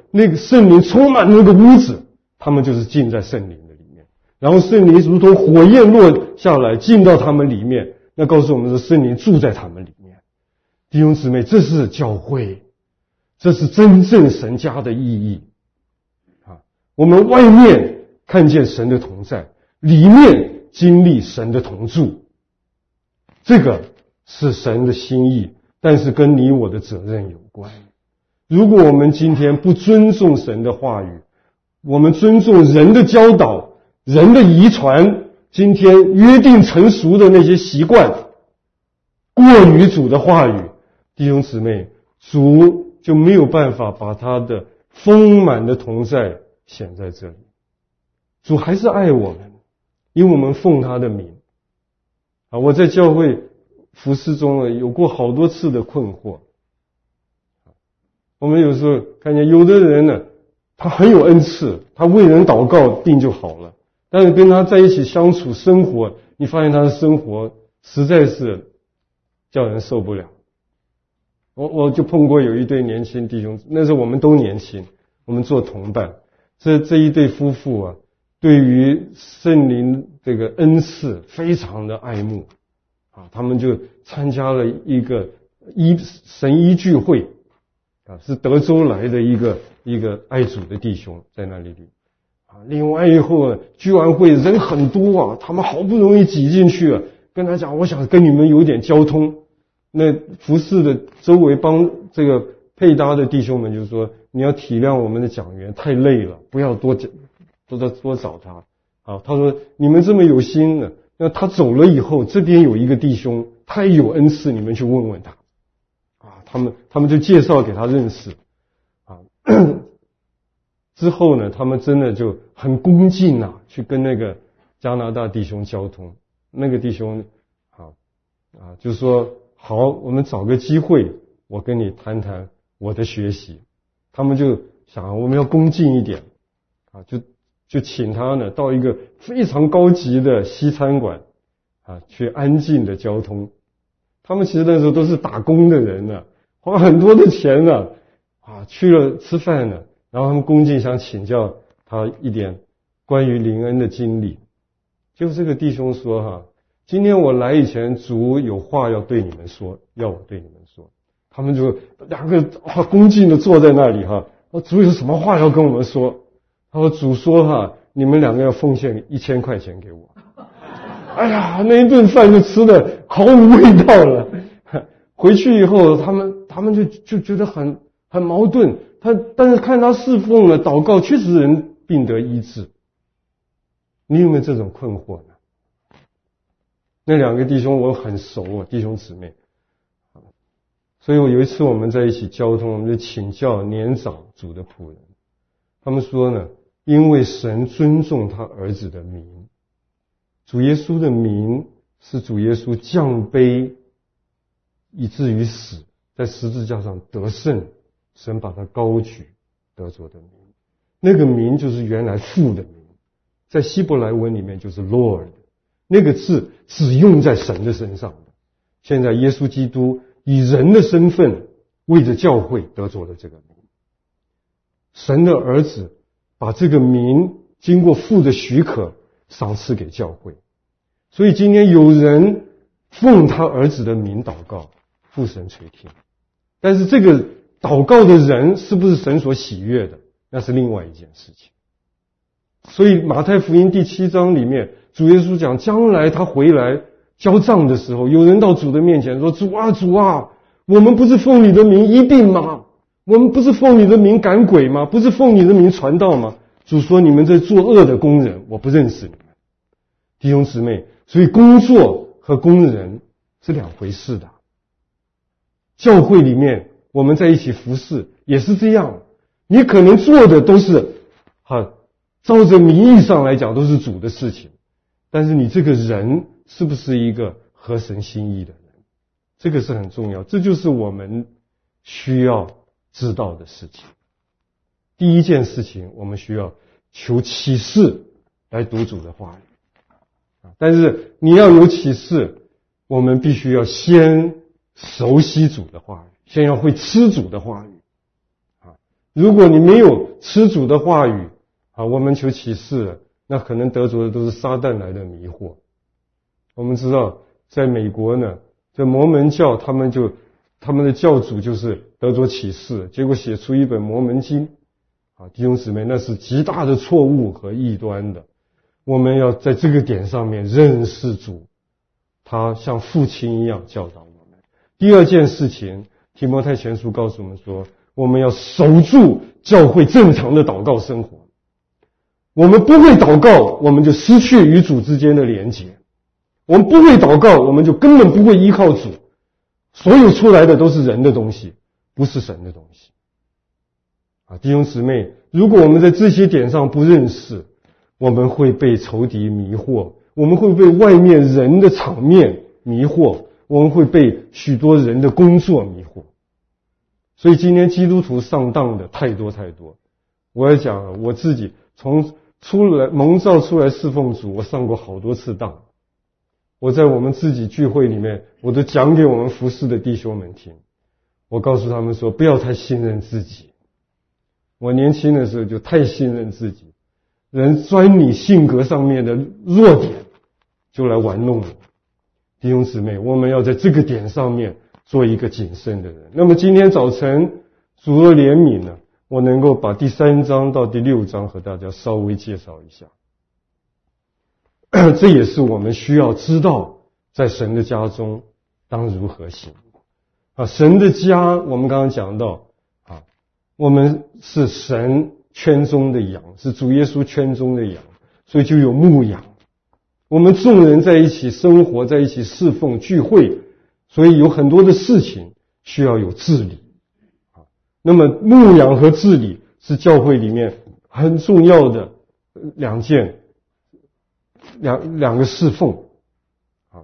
那个圣灵充满那个屋子，他们就是进在圣灵的里面，然后圣灵如同火焰落下来进到他们里面，那告诉我们说圣灵住在他们里面。弟兄姊妹，这是教会，这是真正神家的意义啊！我们外面看见神的同在，里面经历神的同住，这个是神的心意，但是跟你我的责任有关。如果我们今天不尊重神的话语，我们尊重人的教导、人的遗传，今天约定成熟的那些习惯，过于主的话语，弟兄姊妹，主就没有办法把他的丰满的同在显在这里。主还是爱我们，因为我们奉他的名啊！我在教会服事中有过好多次的困惑。我们有时候看见有的人呢，他很有恩赐，他为人祷告病就好了，但是跟他在一起相处生活，你发现他的生活实在是叫人受不了。我就碰过有一对年轻弟兄，那时候我们都年轻，我们做同伴，这一对夫妇啊，对于圣灵这个恩赐非常的爱慕啊，他们就参加了一个神医聚会啊，是德州来的一个爱主的弟兄在那里啊。另外以后聚完会人很多啊，他们好不容易挤进去啊，跟他讲，我想跟你们有点交通。那服侍的周围帮这个配搭的弟兄们就说，你要体谅我们的讲员太累了，不要多找他。啊，他说你们这么有心的，那他走了以后，这边有一个弟兄，他也有恩赐，你们去问问他。啊，他们就介绍给他认识。啊，之后呢，他们真的就很恭敬啊，去跟那个加拿大弟兄交通。那个弟兄就说好，我们找个机会，我跟你谈谈我的学习。他们就想我们要恭敬一点啊，就请他呢到一个非常高级的西餐馆啊，去安静的交通。他们其实那时候都是打工的人呢，花很多的钱呢啊，去了吃饭呢，然后他们恭敬想请教他一点关于灵恩的经历。就这个弟兄说今天我来以前，主有话要对你们说，要我对你们说。他们就两个恭敬的坐在那里主有什么话要跟我们说？他说主说你们两个要奉献1000块钱给我。哎呀，那一顿饭就吃的毫无味道了。回去以后，他们就觉得很矛盾。但是看他侍奉了祷告，确实人病得医治。你有没有这种困惑呢？那两个弟兄我很熟弟兄姊妹。所以有一次我们在一起交通，我们就请教年长主的仆人。他们说呢，因为神尊重他儿子的名，主耶稣的名是主耶稣降卑以至于死，在十字架上得胜，神把他高举得着的名。那个名就是原来父的名，在希伯来文里面就是 Lord， 那个字只用在神的身上的。现在耶稣基督以人的身份为着教会得着了这个名，神的儿子把这个名经过父的许可赏赐给教会。所以今天有人奉他儿子的名祷告，父神垂听。但是这个祷告的人是不是神所喜悦的，那是另外一件事情。所以马太福音第7章里面，主耶稣讲将来他回来交账的时候，有人到主的面前说，主啊主啊，我们不是奉你的名医病吗？我们不是奉你的名赶鬼吗？不是奉你的名传道吗？主说，你们这作恶的工人，我不认识你们。弟兄姊妹，所以工作和工人是两回事的。教会里面我们在一起服侍也是这样，你可能做的都是照着名义上来讲都是主的事情，但是你这个人是不是一个合神心意的人，这个是很重要，这就是我们需要知道的事情。第一件事情，我们需要求启示来读主的话语。但是你要有启示，我们必须要先熟悉主的话语，先要会吃主的话语。 如果你没有吃主的话语啊，我们求启示了，那可能得着的都是撒旦来的迷惑。我们知道在美国呢，这摩门教他们的教主就是得着启示，结果写出一本摩门经啊，弟兄姊妹，那是极大的错误和异端的。我们要在这个点上面认识主，他像父亲一样教导我们。第二件事情，提摩太前书告诉我们说，我们要守住教会正常的祷告生活。我们不会祷告，我们就失去与主之间的连结。我们不会祷告，我们就根本不会依靠主。所有出来的都是人的东西，不是神的东西。啊，弟兄姊妹，如果我们在这些点上不认识，我们会被仇敌迷惑，我们会被外面人的场面迷惑，我们会被许多人的工作迷惑。所以今天基督徒上当的太多太多。我要讲我自己从蒙召出来侍奉主，我上过好多次当。我在我们自己聚会里面，我都讲给我们服侍的弟兄们听。我告诉他们说，不要太信任自己。我年轻的时候就太信任自己，人钻你性格上面的弱点，就来玩弄你。弟兄姊妹，我们要在这个点上面做一个谨慎的人。那么今天早晨主的怜悯呢，我能够把第3章到第6章和大家稍微介绍一下。这也是我们需要知道在神的家中当如何行啊。神的家我们刚刚讲到啊，我们是神圈中的羊，是主耶稣圈中的羊，所以就有牧羊。我们众人在一起生活，在一起侍奉聚会，所以有很多的事情需要有治理啊。那么牧羊和治理是教会里面很重要的两个侍奉啊。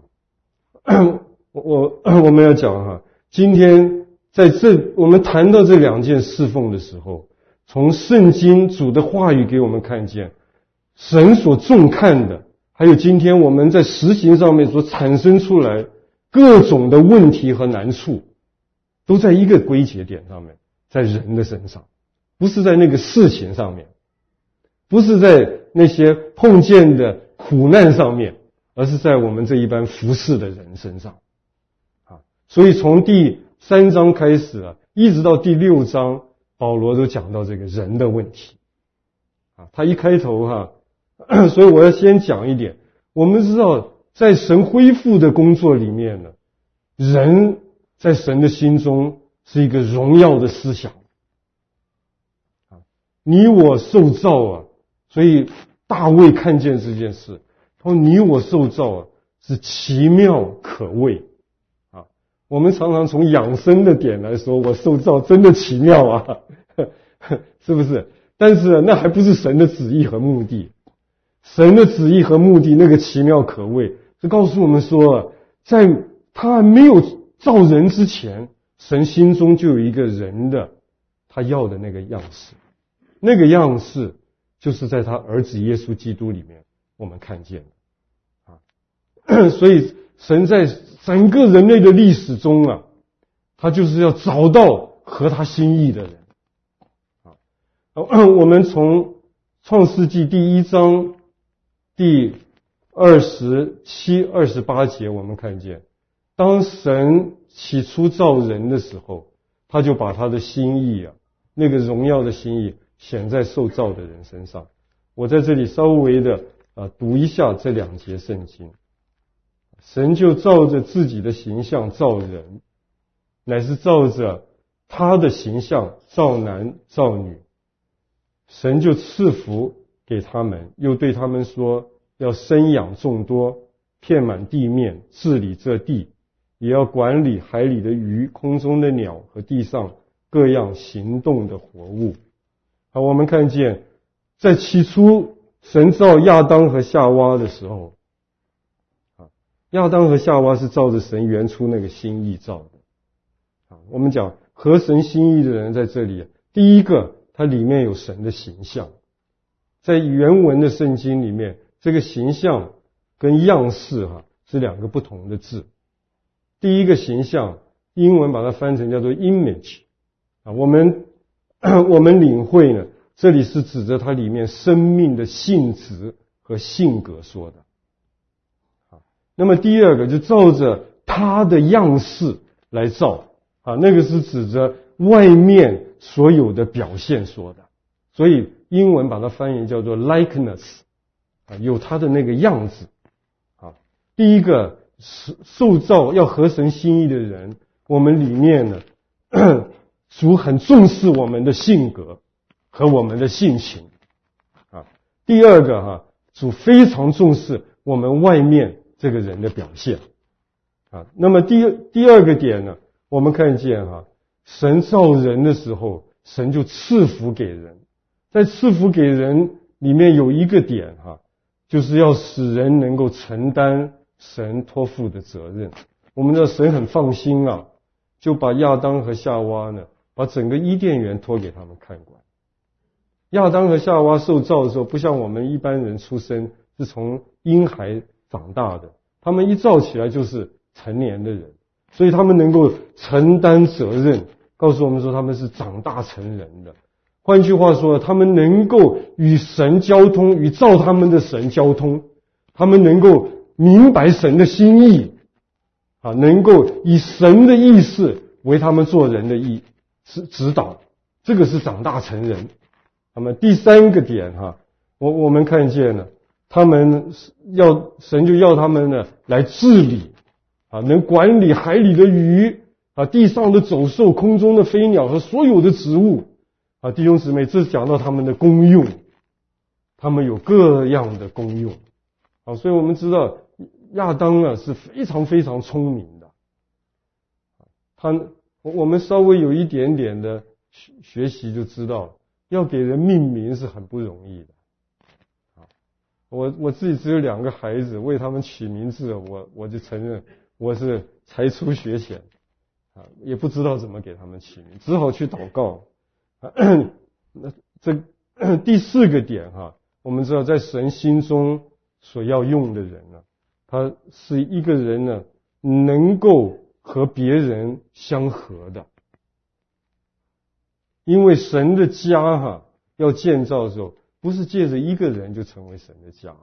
我们要讲哈，今天在我们谈到这2件侍奉的时候，从圣经主的话语给我们看见神所重看的，还有今天我们在实行上面所产生出来各种的问题和难处，都在一个归结点上面，在人的身上，不是在那个事情上面，不是在那些碰见的苦难上面，而是在我们这一般服侍的人身上啊。所以从第3章开始啊，一直到第6章，保罗都讲到这个人的问题啊。他一开头所以我要先讲一点，我们知道在神恢复的工作里面呢，人在神的心中是一个荣耀的思想啊。你我受造啊，所以大卫看见这件事，他说你我受造是奇妙可畏啊。我们常常从养生的点来说，我受造真的奇妙啊，是不是？但是那还不是神的旨意和目的。神的旨意和目的那个奇妙可畏，是告诉我们说，在他还没有造人之前，神心中就有一个人的他要的那个样式，那个样式就是在他儿子耶稣基督里面我们看见的啊。所以神在整个人类的历史中啊，他就是要找到合他心意的人啊。我们从创世纪第1章第27、28节我们看见，当神起初造人的时候，他就把他的心意那个荣耀的心意显在受造的人身上。我在这里稍微的读一下这2节圣经。神就照着自己的形象造人，乃是照着他的形象造男造女。神就赐福给他们，又对他们说，要生养众多，遍满地面，治理这地，也要管理海里的鱼，空中的鸟和地上各样行动的活物。好，我们看见在起初神造亚当和夏娃的时候，亚当和夏娃是照着神原初那个心意造的。我们讲合神心意的人在这里，第一个它里面有神的形象。在原文的圣经里面，这个形象跟样式是2个不同的字。第一个形象，英文把它翻成叫做 image 我们我们领会呢，这里是指着它里面生命的性质和性格说的。那么第二个就照着它的样式来造那个是指着外面所有的表现说的，所以英文把它翻译叫做 likeness 有它的那个样子第一个受造要合神心意的人，我们里面呢主很重视我们的性格和我们的性情第二个主非常重视我们外面这个人的表现那么第二个点呢，我们看见神造人的时候，神就赐福给人，在赐福给人里面有一个点就是要使人能够承担神托付的责任。我们知道神很放心就把亚当和夏娃呢，把整个伊甸园托给他们看管。亚当和夏娃受造的时候，不像我们一般人出生是从婴孩长大的，他们一造起来就是成年的人，所以他们能够承担责任，告诉我们说他们是长大成人的。换句话说，他们能够与神交通，与造他们的神交通，他们能够明白神的心意能够以神的意识为他们做人的指导，这个是长大成人。那么第三个点我们看见了，他们神就要他们呢来治理能管理海里的鱼地上的走兽、空中的飞鸟和所有的植物弟兄姊妹，这讲到他们的功用，他们有各样的功用所以我们知道亚当是非常非常聪明的我们稍微有一点点的学习就知道，要给人命名是很不容易的我自己只有2个孩子，为他们取名字我就承认我是才疏学浅也不知道怎么给他们起名，只好去祷告这第4个点我们知道在神心中所要用的人他是一个人呢能够和别人相合的。因为神的家要建造的时候，不是借着一个人就成为神的家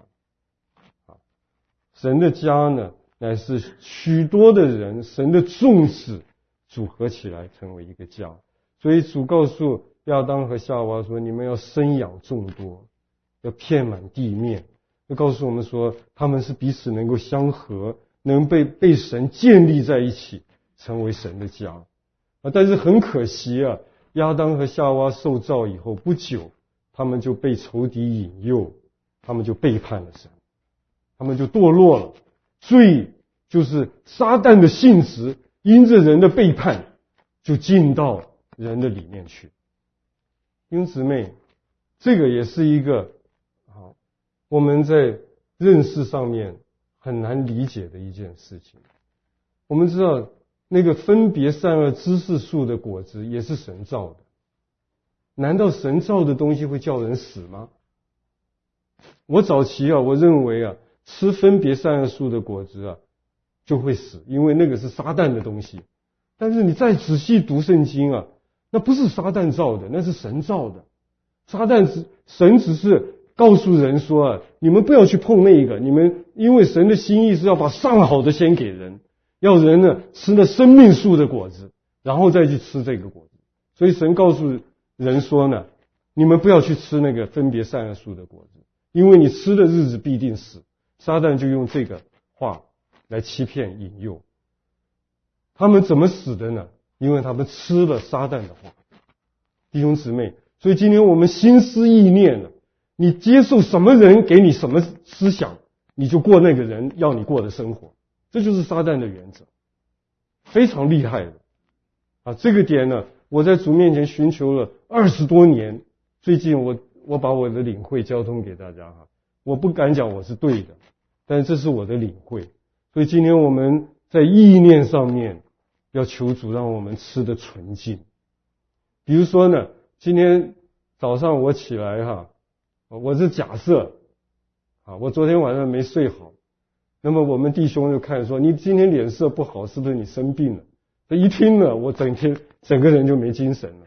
神的家呢乃是许多的人，神的众子组合起来成为一个家。所以主告诉亚当和夏娃说，你们要生养众多，要遍满地面，就告诉我们说他们是彼此能够相合，能被神建立在一起，成为神的家但是很可惜亚当和夏娃受造以后不久，他们就被仇敌引诱，他们就背叛了神，他们就堕落了。罪就是撒旦的性质，因着人的背叛就进到人的里面去。弟兄姊妹，这个也是一个我们在认识上面很难理解的一件事情。我们知道那个分别善恶知识树的果子也是神造的，难道神造的东西会叫人死吗？我早期我认为吃分别善恶树的果子就会死，因为那个是撒旦的东西。但是你再仔细读圣经那不是撒旦造的，那是神造的。神只是告诉人说你们不要去碰那个，你们因为神的心意是要把上好的先给人，要人呢吃了生命树的果子，然后再去吃这个果子。所以神告诉人说呢，你们不要去吃那个分别善恶树的果子，因为你吃的日子必定死。撒旦就用这个话来欺骗引诱。他们怎么死的呢？因为他们吃了撒旦的话。弟兄姊妹，所以今天我们心思意念你接受什么人给你什么思想，你就过那个人要你过的生活，这就是撒旦的原则，非常厉害的这个点呢，我在主面前寻求了20多年，最近我把我的领会交通给大家我不敢讲我是对的，但是这是我的领会。所以今天我们在意念上面要求主让我们吃的纯净。比如说呢，今天早上我起来我是假设我昨天晚上没睡好，那么我们弟兄就看说你今天脸色不好，是不是你生病了？这一听呢，我整个人就没精神了。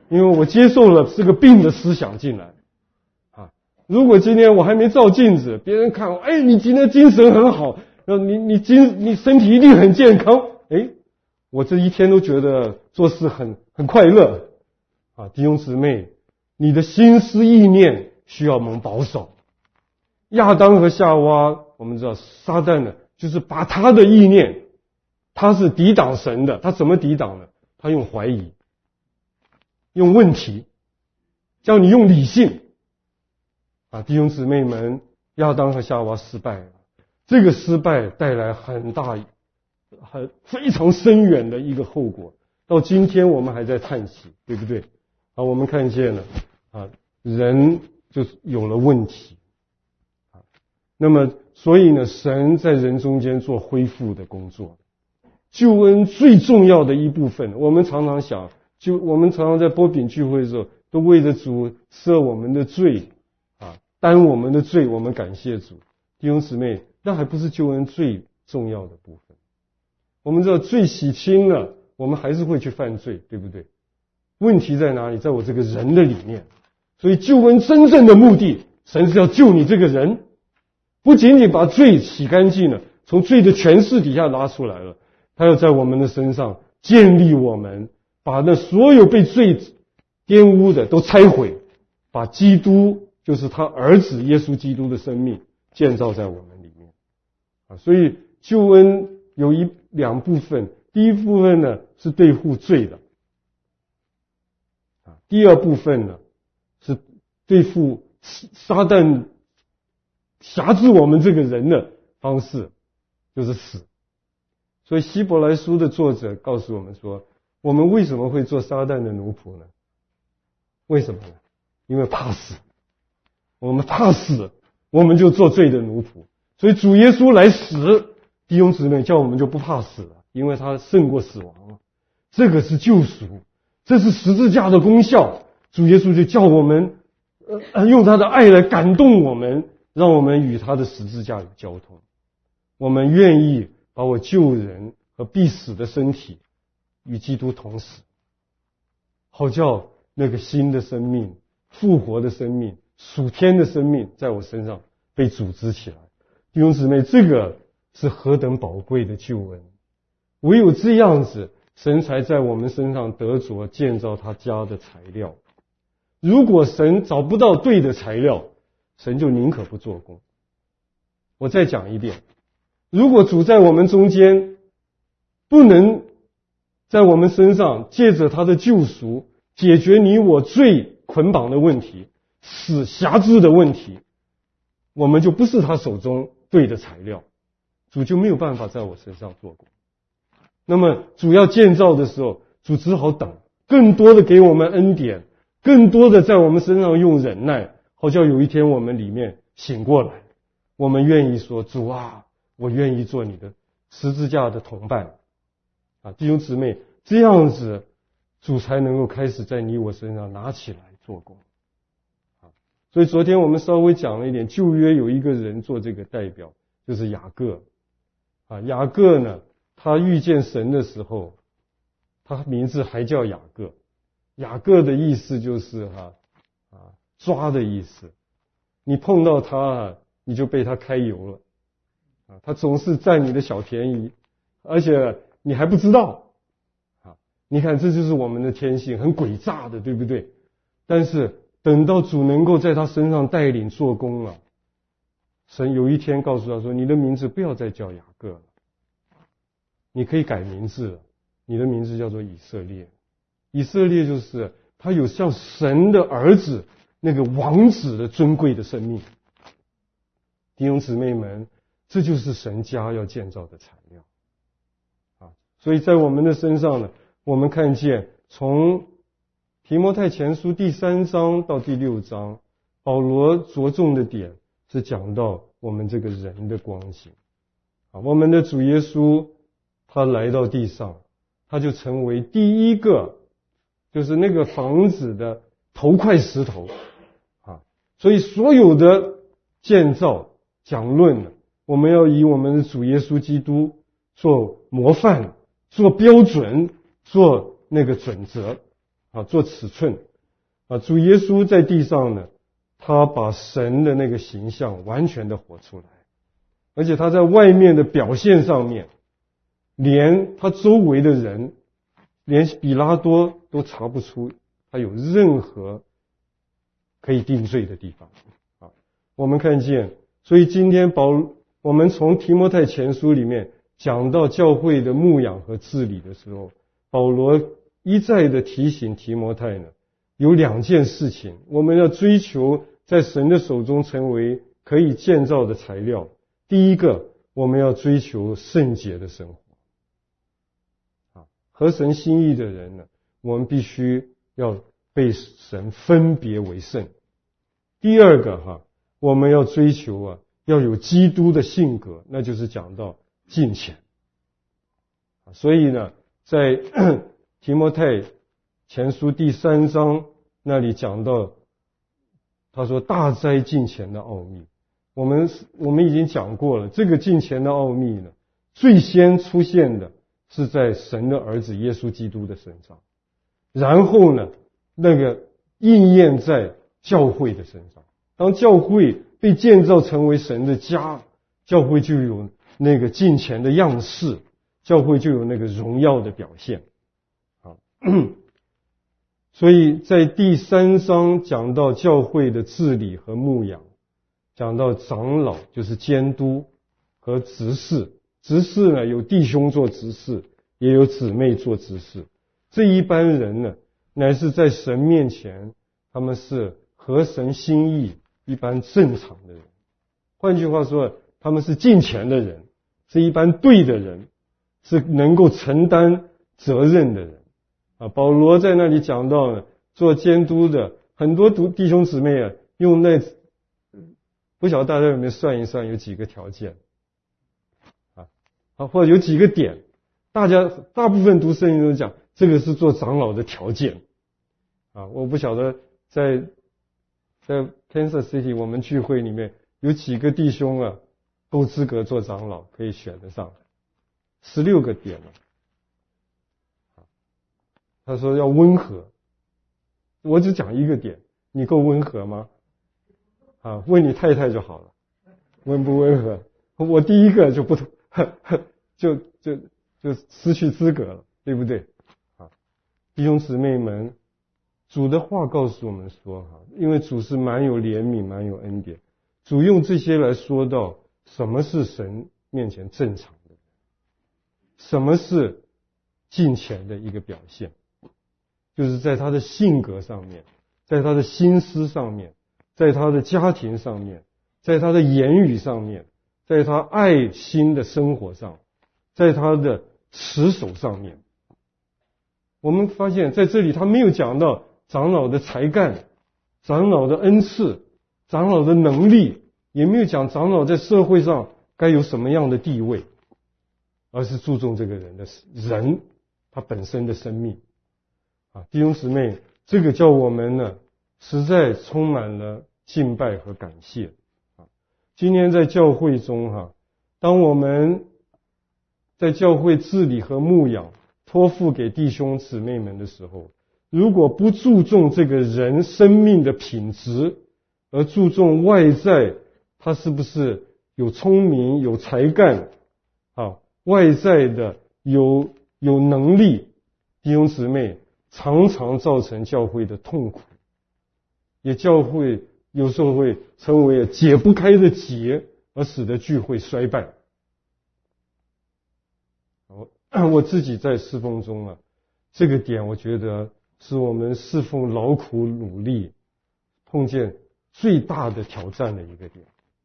因为我接受了这个病的思想进来。如果今天我还没照镜子，别人看我，哎，你今天精神很好，你身体一定很健康，哎，我这一天都觉得做事很快乐。弟兄姊妹，你的心思意念需要蒙保守。亚当和夏娃，我们知道撒旦呢，就是把他的意念，他是抵挡神的，他怎么抵挡呢？他用怀疑，用问题，叫你用理性。弟兄姊妹们，亚当和夏娃失败了，这个失败带来非常深远的一个后果，到今天我们还在叹息，对不对？我们看见了人就有了问题。那么所以呢，神在人中间做恢复的工作。救恩最重要的一部分，我们常常想，我们常常在波饼聚会的时候，都为着主赦我们的罪担我们的罪，我们感谢主。弟兄姊妹，那还不是救恩最重要的部分。我们知道罪洗清了，我们还是会去犯罪，对不对？问题在哪里？在我这个人的里面。所以救恩真正的目的，神是要救你这个人，不仅仅把罪洗干净了，从罪的权势底下拉出来了，他要在我们的身上建立我们，把那所有被罪玷污的都拆毁，把基督，就是他儿子耶稣基督的生命建造在我们里面。所以救恩有两部分，第一部分呢是对付罪的，第二部分呢是对付撒旦辖制我们这个人的方式，就是死。所以希伯来书的作者告诉我们说，我们为什么会做撒旦的奴仆呢？为什么呢？因为怕死。我们怕死，我们就做罪的奴仆。所以主耶稣来死，弟兄姊妹，叫我们就不怕死了，因为他胜过死亡了。这个是救赎，这是十字架的功效。主耶稣就叫我们用他的爱来感动我们，让我们与他的十字架有交通。我们愿意把我救人和必死的身体与基督同死，好叫那个新的生命、复活的生命、属天的生命在我身上被组织起来。弟兄姊妹，这个是何等宝贵的救恩！唯有这样子，神才在我们身上得着建造他家的材料。如果神找不到对的材料，神就宁可不做工。我再讲一遍，如果主在我们中间不能在我们身上借着他的救赎解决你我最捆绑的问题、死辖制的问题，我们就不是他手中对的材料，主就没有办法在我身上做工。那么主要建造的时候，主只好等，更多的给我们恩典，更多的在我们身上用忍耐，好叫有一天我们里面醒过来，我们愿意说，主啊，我愿意做你的十字架的同伴。弟兄姊妹，这样子主才能够开始在你我身上拿起来做工。所以昨天我们稍微讲了一点，旧约有一个人做这个代表，就是雅各。雅各呢，他遇见神的时候，他名字还叫雅各。雅各的意思就是抓的意思。你碰到他你就被他开油了。他总是占你的小便宜，而且你还不知道。你看，这就是我们的天性，很诡诈的，对不对？但是等到主能够在他身上带领做工了，神有一天告诉他说，你的名字不要再叫雅各了，你可以改名字了，你的名字叫做以色列。以色列就是他有像神的儿子那个王子的尊贵的生命。弟兄姊妹们，这就是神家要建造的材料。所以在我们的身上呢，我们看见从提摩太前书第3章到第6章，保罗着重的点是讲到我们这个人的光景。我们的主耶稣他来到地上，他就成为第一个，就是那个房子的头块石头。所以所有的建造讲论呢，我们要以我们的主耶稣基督做模范，做标准，做那个准则。 做尺寸主耶稣在地上呢，他把神的那个形象完全的活出来，而且他在外面的表现上面，连他周围的人，连比拉多都查不出他有任何可以定罪的地方我们看见，所以今天我们从提摩太前书里面讲到教会的牧养和治理的时候，保罗一再的提醒提摩太呢，有2件事情，我们要追求在神的手中成为可以建造的材料。第一个，我们要追求圣洁的生活合神心意的人呢，我们必须要被神分别为圣。第二个我们要追求要有基督的性格，那就是讲到敬虔所以呢，在提摩太前书第3章那里讲到，他说大哉敬虔的奥秘。我们已经讲过了，这个敬虔的奥秘呢，最先出现的是在神的儿子耶稣基督的身上，然后呢，那个应验在教会的身上。当教会被建造成为神的家，教会就有那个敬虔的样式，教会就有那个荣耀的表现所以在第3章讲到教会的治理和牧养，讲到长老就是监督和执事。执事呢，有弟兄做执事，也有姊妹做执事。这一般人呢，乃是在神面前，他们是合神心意一般正常的人。换句话说，他们是敬虔的人，是一般对的人，是能够承担责任的人保罗在那里讲到呢，做监督的很多弟兄姊妹用不晓得大家有没有算一算有几个条件或者有几个点，大部分读圣经都讲这个是做长老的条件我不晓得在 Kansas City 我们聚会里面有几个弟兄够资格做长老，可以选得上16个点他说要温和，我只讲一个点，你够温和吗问你太太就好了，温不温和？我第一个就不就失去资格了，对不对弟兄姊妹们，主的话告诉我们说因为主是蛮有怜悯蛮有恩典，主用这些来说到什么是神面前正常的，什么是敬虔的一个表现，就是在他的性格上面，在他的心思上面，在他的家庭上面，在他的言语上面，在他爱心的生活上，在他的持守上面。我们发现在这里他没有讲到长老的才干，长老的恩赐，长老的能力，也没有讲长老在社会上该有什么样的地位，而是注重这个人他本身的生命弟兄姊妹，这个叫我们呢实在充满了敬拜和感谢今天在教会中当我们在教会治理和牧养托付给弟兄姊妹们的时候，如果不注重这个人生命的品质，而注重外在他是不是有聪明有才干外在的有能力，弟兄姊妹常常造成教会的痛苦，也教会有时候会成为解不开的结，而使得聚会衰败我自己在侍奉中这个点我觉得是我们侍奉劳苦努力碰见最大的挑战的一个点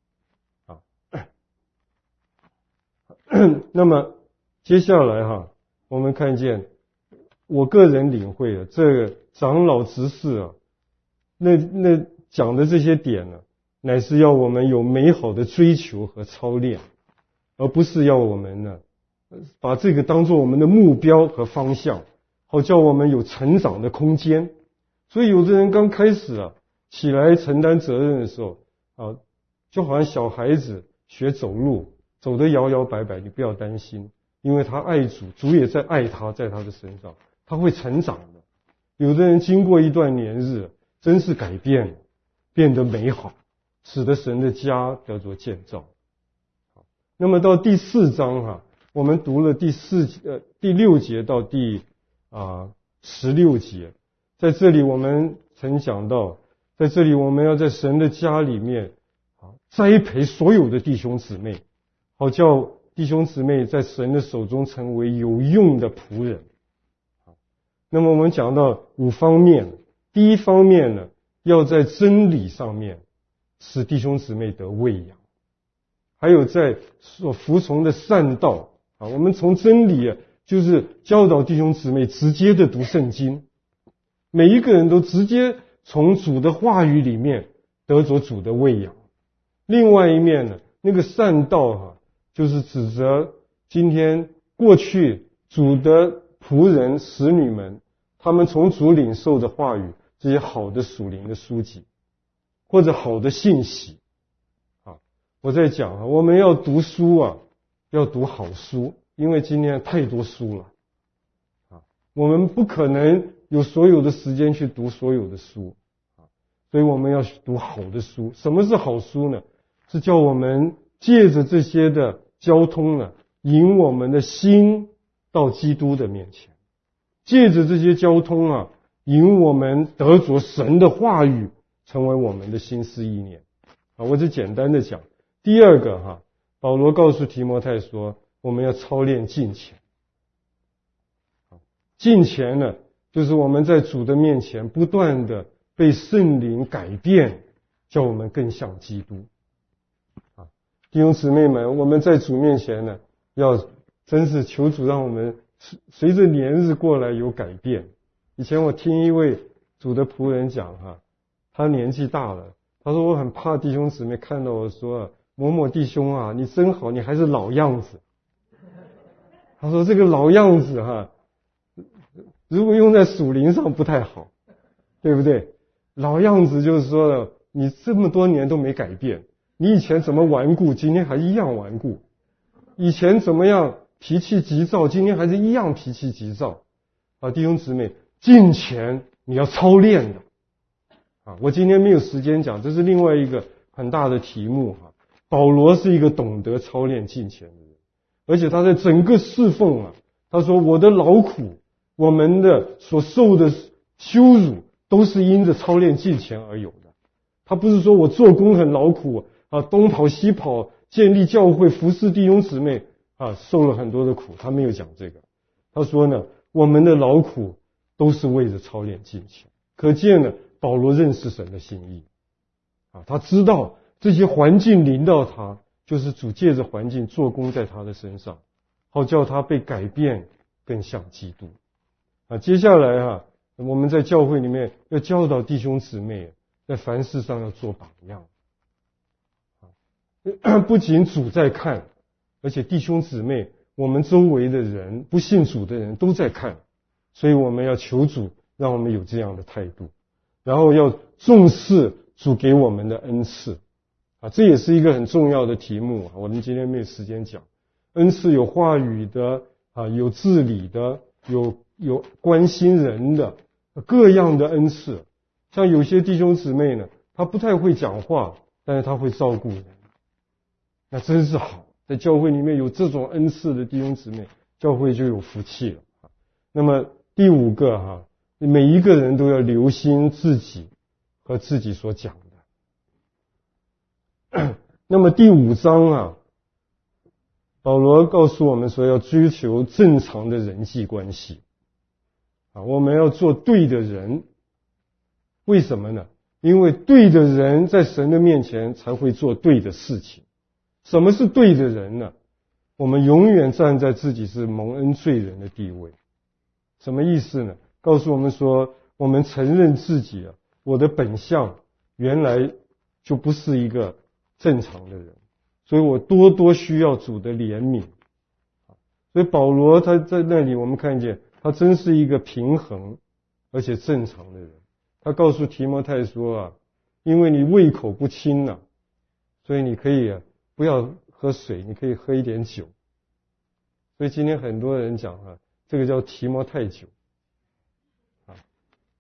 那么接下来我们看见我个人领会这个长老执事那讲的这些点乃是要我们有美好的追求和操练，而不是要我们把这个当作我们的目标和方向，好叫我们有成长的空间。所以有的人刚开始起来承担责任的时候就好像小孩子学走路，走得摇摇摆摆，你不要担心，因为他爱主，主也在爱他，在他的身上，他会成长的。 有的人经过一段年日，真是改变了，变得美好，使得神的家叫做建造。那么到第4章我们读了第6节到第16节，在这里我们曾讲到，在这里我们要在神的家里面栽培所有的弟兄姊妹，好叫弟兄姊妹在神的手中成为有用的仆人。那么我们讲到5方面，第一方面呢，要在真理上面使弟兄姊妹得喂养，还有在所服从的善道我们从真理就是教导弟兄姊妹直接的读圣经，每一个人都直接从主的话语里面得着主的喂养。另外一面呢，那个善道就是指责今天过去主的仆人使女们，他们从主领受的话语，这些好的属灵的书籍或者好的信息我在讲我们要读书要读好书，因为今天太多书了我们不可能有所有的时间去读所有的书所以我们要读好的书。什么是好书呢？是叫我们借着这些的交通呢，引我们的心到基督的面前，借着这些交通引我们得着神的话语，成为我们的心思意念我就简单的讲。第二个保罗告诉提摩太说，我们要操练敬虔。敬虔呢，就是我们在主的面前不断的被圣灵改变，叫我们更像基督弟兄姊妹们，我们在主面前呢，要真是求主让我们随着年日过来有改变。以前我听一位主的仆人讲他年纪大了，他说我很怕弟兄姊妹看到我说某某弟兄你真好，你还是老样子。他说这个老样子如果用在属灵上不太好，对不对？老样子就是说你这么多年都没改变，你以前怎么顽固，今天还一样顽固；以前怎么样脾气急躁，今天还是一样脾气急躁弟兄姊妹，敬虔你要操练的我今天没有时间讲，这是另外一个很大的题目保罗是一个懂得操练敬虔的人，而且他在整个侍奉他说我的劳苦，我们的所受的羞辱，都是因着操练敬虔而有的。他不是说我做工很劳苦东跑西跑，建立教会，服侍弟兄姊妹受了很多的苦，他没有讲这个。他说呢，我们的劳苦都是为了操练敬虔。可见呢，保罗认识神的心意他知道这些环境临到他，就是主借着环境做工在他的身上，好叫他被改变更像基督接下来我们在教会里面要教导弟兄姊妹在凡事上要做榜样不仅主在看，而且弟兄姊妹，我们周围的人，不信主的人都在看，所以我们要求主让我们有这样的态度，然后要重视主给我们的恩赐这也是一个很重要的题目我们今天没有时间讲。恩赐有话语的有治理的，有关心人的，各样的恩赐。像有些弟兄姊妹呢，他不太会讲话，但是他会照顾人，那真是好。在教会里面有这种恩赐的弟兄姊妹，教会就有福气了那么第5个每一个人都要留心自己和自己所讲的那么第5章保罗告诉我们说要追求正常的人际关系我们要做对的人。为什么呢？因为对的人在神的面前才会做对的事情。什么是对的人呢？我们永远站在自己是蒙恩罪人的地位。什么意思呢？告诉我们说，我们承认自己我的本相原来就不是一个正常的人，所以我多需要主的怜悯。所以保罗他在那里我们看见他真是一个平衡而且正常的人。他告诉提摩太说因为你胃口不清所以你可以不要喝水，你可以喝一点酒。所以今天很多人讲这个叫提摩太酒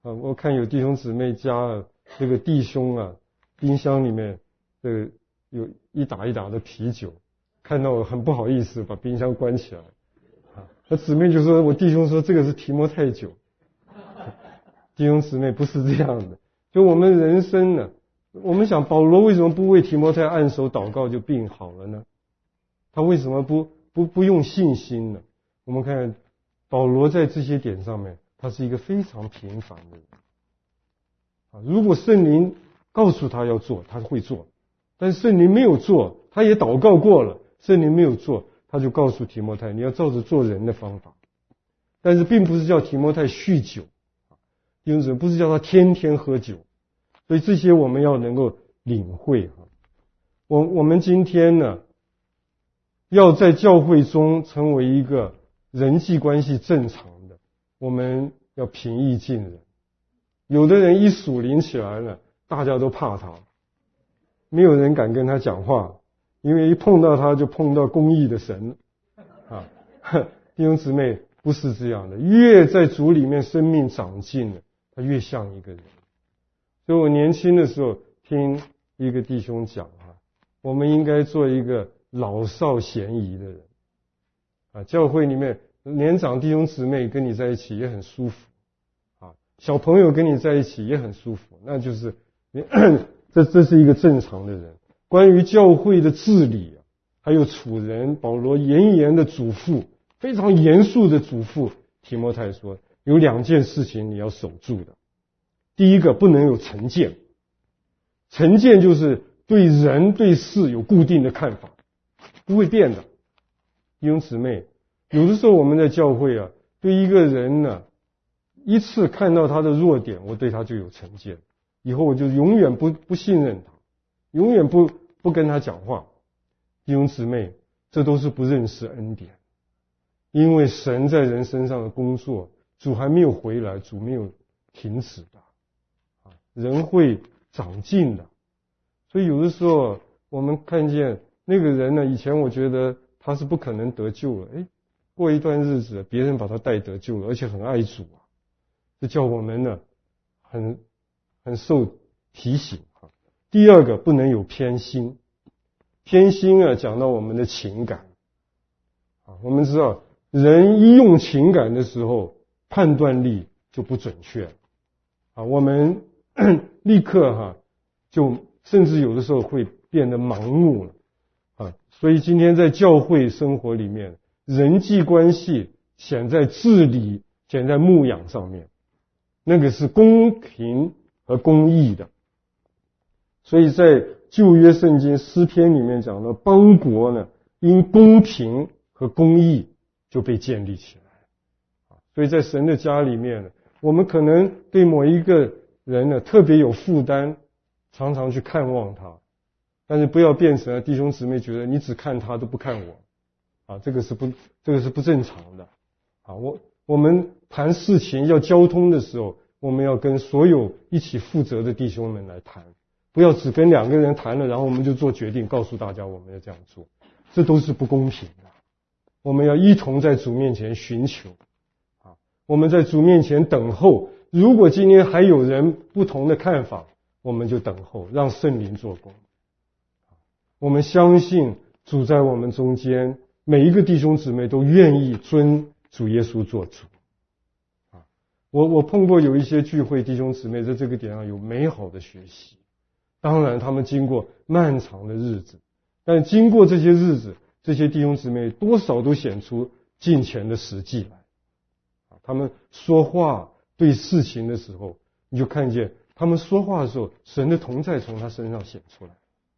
我看有弟兄姊妹家这个弟兄啊，冰箱里面有一打一打的啤酒，看到我很不好意思，把冰箱关起来。那姊妹就说，我弟兄说这个是提摩太酒。弟兄姊妹不是这样的，就我们人生呢，我们想保罗为什么不为提摩太按手祷告就病好了呢？他为什么不用信心呢？我们看保罗在这些点上面，他是一个非常平凡的人。如果圣灵告诉他要做，他会做；但是圣灵没有做，他也祷告过了，圣灵没有做，他就告诉提摩太，你要照着做人的方法。但是并不是叫提摩太酗酒，弟兄姊妹，不是叫他天天喝酒。所以这些我们要能够领会。我们今天呢，要在教会中成为一个人际关系正常的，我们要平易近人。有的人一属灵起来了，大家都怕他，没有人敢跟他讲话，因为一碰到他就碰到公义的神啊。弟兄姊妹，不是这样的，越在主里面生命长进了，他越像一个人。所以我年轻的时候听一个弟兄讲我们应该做一个老少咸宜的人教会里面年长弟兄姊妹跟你在一起也很舒服小朋友跟你在一起也很舒服，那就是这是一个正常的人。关于教会的治理还有处人，保罗严严的嘱咐，非常严肃的嘱咐提摩太说，有2件事情你要守住的。第一个，不能有成见。成见就是对人对事有固定的看法，不会变的。弟兄姊妹，有的时候我们在教会对一个人呢，一次看到他的弱点，我对他就有成见，以后我就永远不信任他，永远不跟他讲话。弟兄姊妹，这都是不认识恩典。因为神在人身上的工作，主还没有回来，主没有停止的人会长进的。所以有的时候我们看见那个人呢，以前我觉得他是不可能得救了，过一段日子别人把他带得救了，而且很爱主这叫我们呢很受提醒第二个，不能有偏心。偏心讲到我们的情感我们知道人一用情感的时候，判断力就不准确我们立刻就甚至有的时候会变得盲目了所以今天在教会生活里面，人际关系显在治理，显在牧养上面，那个是公平和公义的。所以在旧约圣经诗篇里面讲到，邦国呢因公平和公义就被建立起来所以在神的家里面呢，我们可能对某一个人呢特别有负担，常常去看望他，但是不要变成了弟兄姊妹觉得你只看他都不看我这个是不正常的我们谈事情要交通的时候，我们要跟所有一起负责的弟兄们来谈，不要只跟2个人谈了，然后我们就做决定，告诉大家我们要这样做，这都是不公平的。我们要一同在主面前寻求我们在主面前等候，如果今天还有人不同的看法，我们就等候，让圣灵做工我们相信主在我们中间，每一个弟兄姊妹都愿意尊主耶稣做主我碰过有一些聚会弟兄姊妹在这个点上有美好的学习，当然他们经过漫长的日子，但经过这些日子，这些弟兄姊妹多少都显出敬虔的实际来他们说话对事情的时候，你就看见他们说话的时候，神的同在从他身上显出来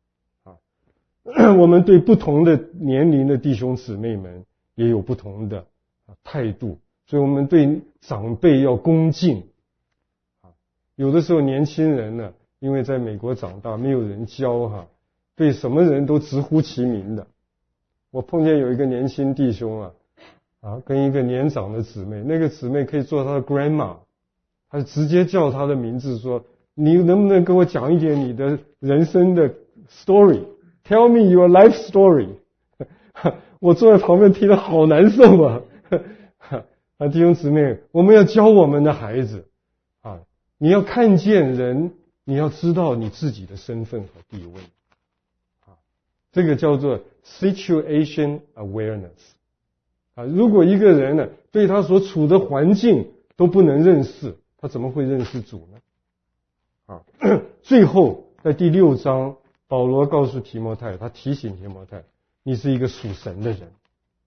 我们对不同的年龄的弟兄姊妹们也有不同的态度，所以我们对长辈要恭敬有的时候年轻人呢，因为在美国长大，没有人教对什么人都直呼其名的。我碰见有一个年轻弟兄跟一个年长的姊妹，那个姊妹可以做他的 grandma， 他直接叫他的名字说，你能不能跟我讲一点你的人生的 story， tell me your life story 我坐在旁边听得好难受弟兄姊妹，我们要教我们的孩子你要看见人，你要知道你自己的身份和地位。这个叫做 situation awareness。如果一个人呢，对他所处的环境都不能认识，他怎么会认识主呢？最后在第6章，保罗告诉提摩太，他提醒提摩太，你是一个属神的人。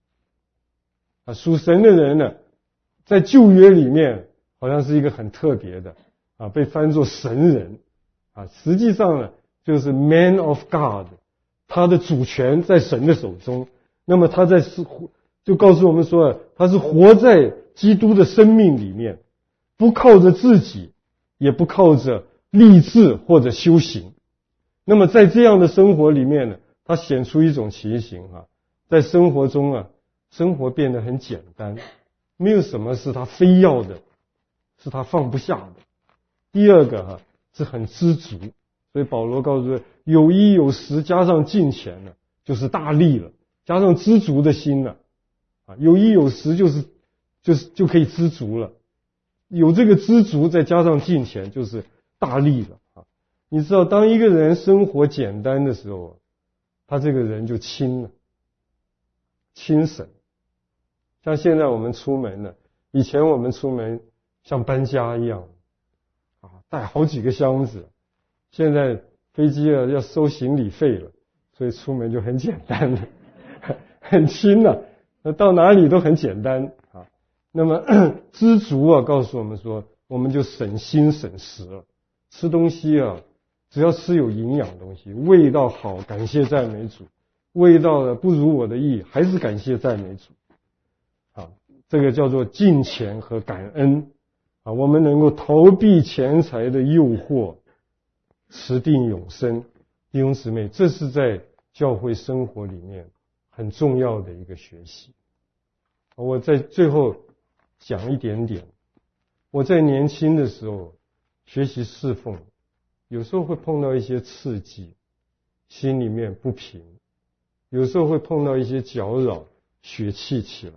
属神的人呢，在旧约里面好像是一个很特别的被翻作神人实际上呢就是 man of God， 他的主权在神的手中。那么他就告诉我们说，他是活在基督的生命里面，不靠着自己，也不靠着立志或者修行。那么在这样的生活里面呢，他显出一种情形在生活中生活变得很简单，没有什么是他非要的，是他放不下的。第二个是很知足，所以保罗告诉有衣有食加上敬虔呢，就是大利了，加上知足的心呢有衣有食就可以知足了，有这个知足再加上敬虔就是大利了你知道，当一个人生活简单的时候他这个人就轻省。像现在我们出门呢，以前我们出门像搬家一样带好几个箱子，现在飞机要收行李费了，所以出门就很简单了很轻到哪里都很简单那么知足告诉我们说，我们就省心省时了。吃东西只要吃有营养的东西，味道好感谢赞美主，味道不如我的意还是感谢赞美主这个叫做敬虔和感恩我们能够逃避钱财的诱惑，持定永生。弟兄姊妹，这是在教会生活里面很重要的一个学习。我在最后讲一点点，我在年轻的时候学习侍奉，有时候会碰到一些刺激，心里面不平，有时候会碰到一些搅扰，血气起来。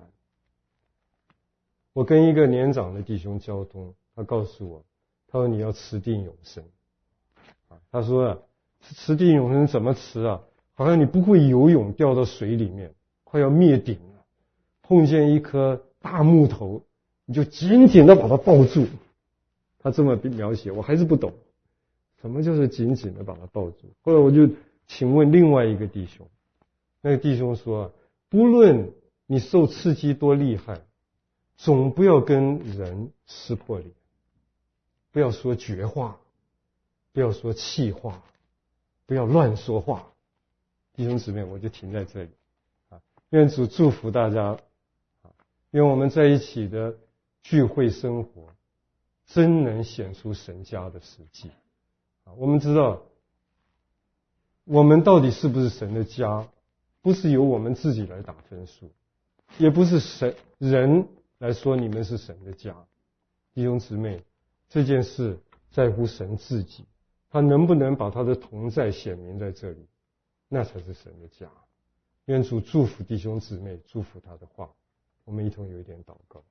我跟一个年长的弟兄交通，他告诉我，他说你要持定永生他说持定永生怎么持好像你不会游泳掉到水里面快要灭顶了，碰见一颗大木头你就紧紧的把它抱住。他这么描写，我还是不懂什么就是紧紧的把它抱住。后来我就请问另外一个弟兄，那个弟兄说，不论你受刺激多厉害，总不要跟人撕破脸，不要说绝话，不要说气话，不要乱说话。弟兄姊妹，我就停在这里愿主祝福大家愿我们在一起的聚会生活真能显出神家的实际我们知道我们到底是不是神的家，不是由我们自己来打分数，也不是人来说你们是神的家。弟兄姊妹，这件事在乎神自己，他能不能把他的同在显明在这里，那才是神的家。愿主祝福弟兄姊妹，祝福他的话。我们一同有一点祷告。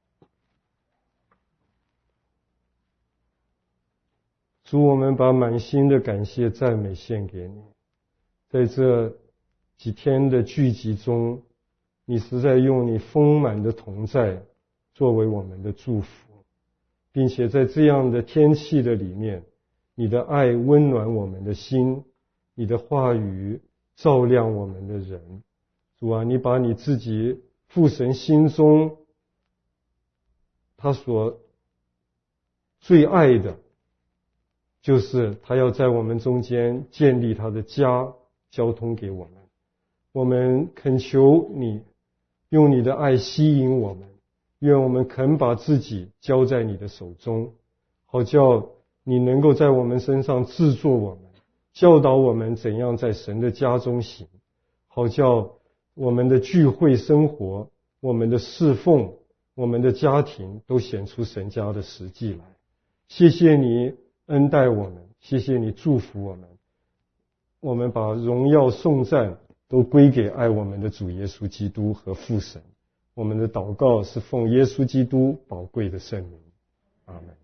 主，我们把满心的感谢赞美献给你，在这几天的聚集中，你实在用你丰满的同在作为我们的祝福，并且在这样的天气的里面，你的爱温暖我们的心，你的话语照亮我们的人。主啊，你把你自己父神心中他所最爱的，就是他要在我们中间建立他的家，交通给我们。我们恳求你用你的爱吸引我们，愿我们肯把自己交在你的手中，好叫你能够在我们身上制作我们，教导我们怎样在神的家中行，好叫我们的聚会生活，我们的侍奉，我们的家庭都显出神家的实际来。谢谢你恩待我们，谢谢你祝福我们，我们把荣耀颂赞都归给爱我们的主耶稣基督和父神。我们的祷告是奉耶稣基督宝贵的圣名，阿们。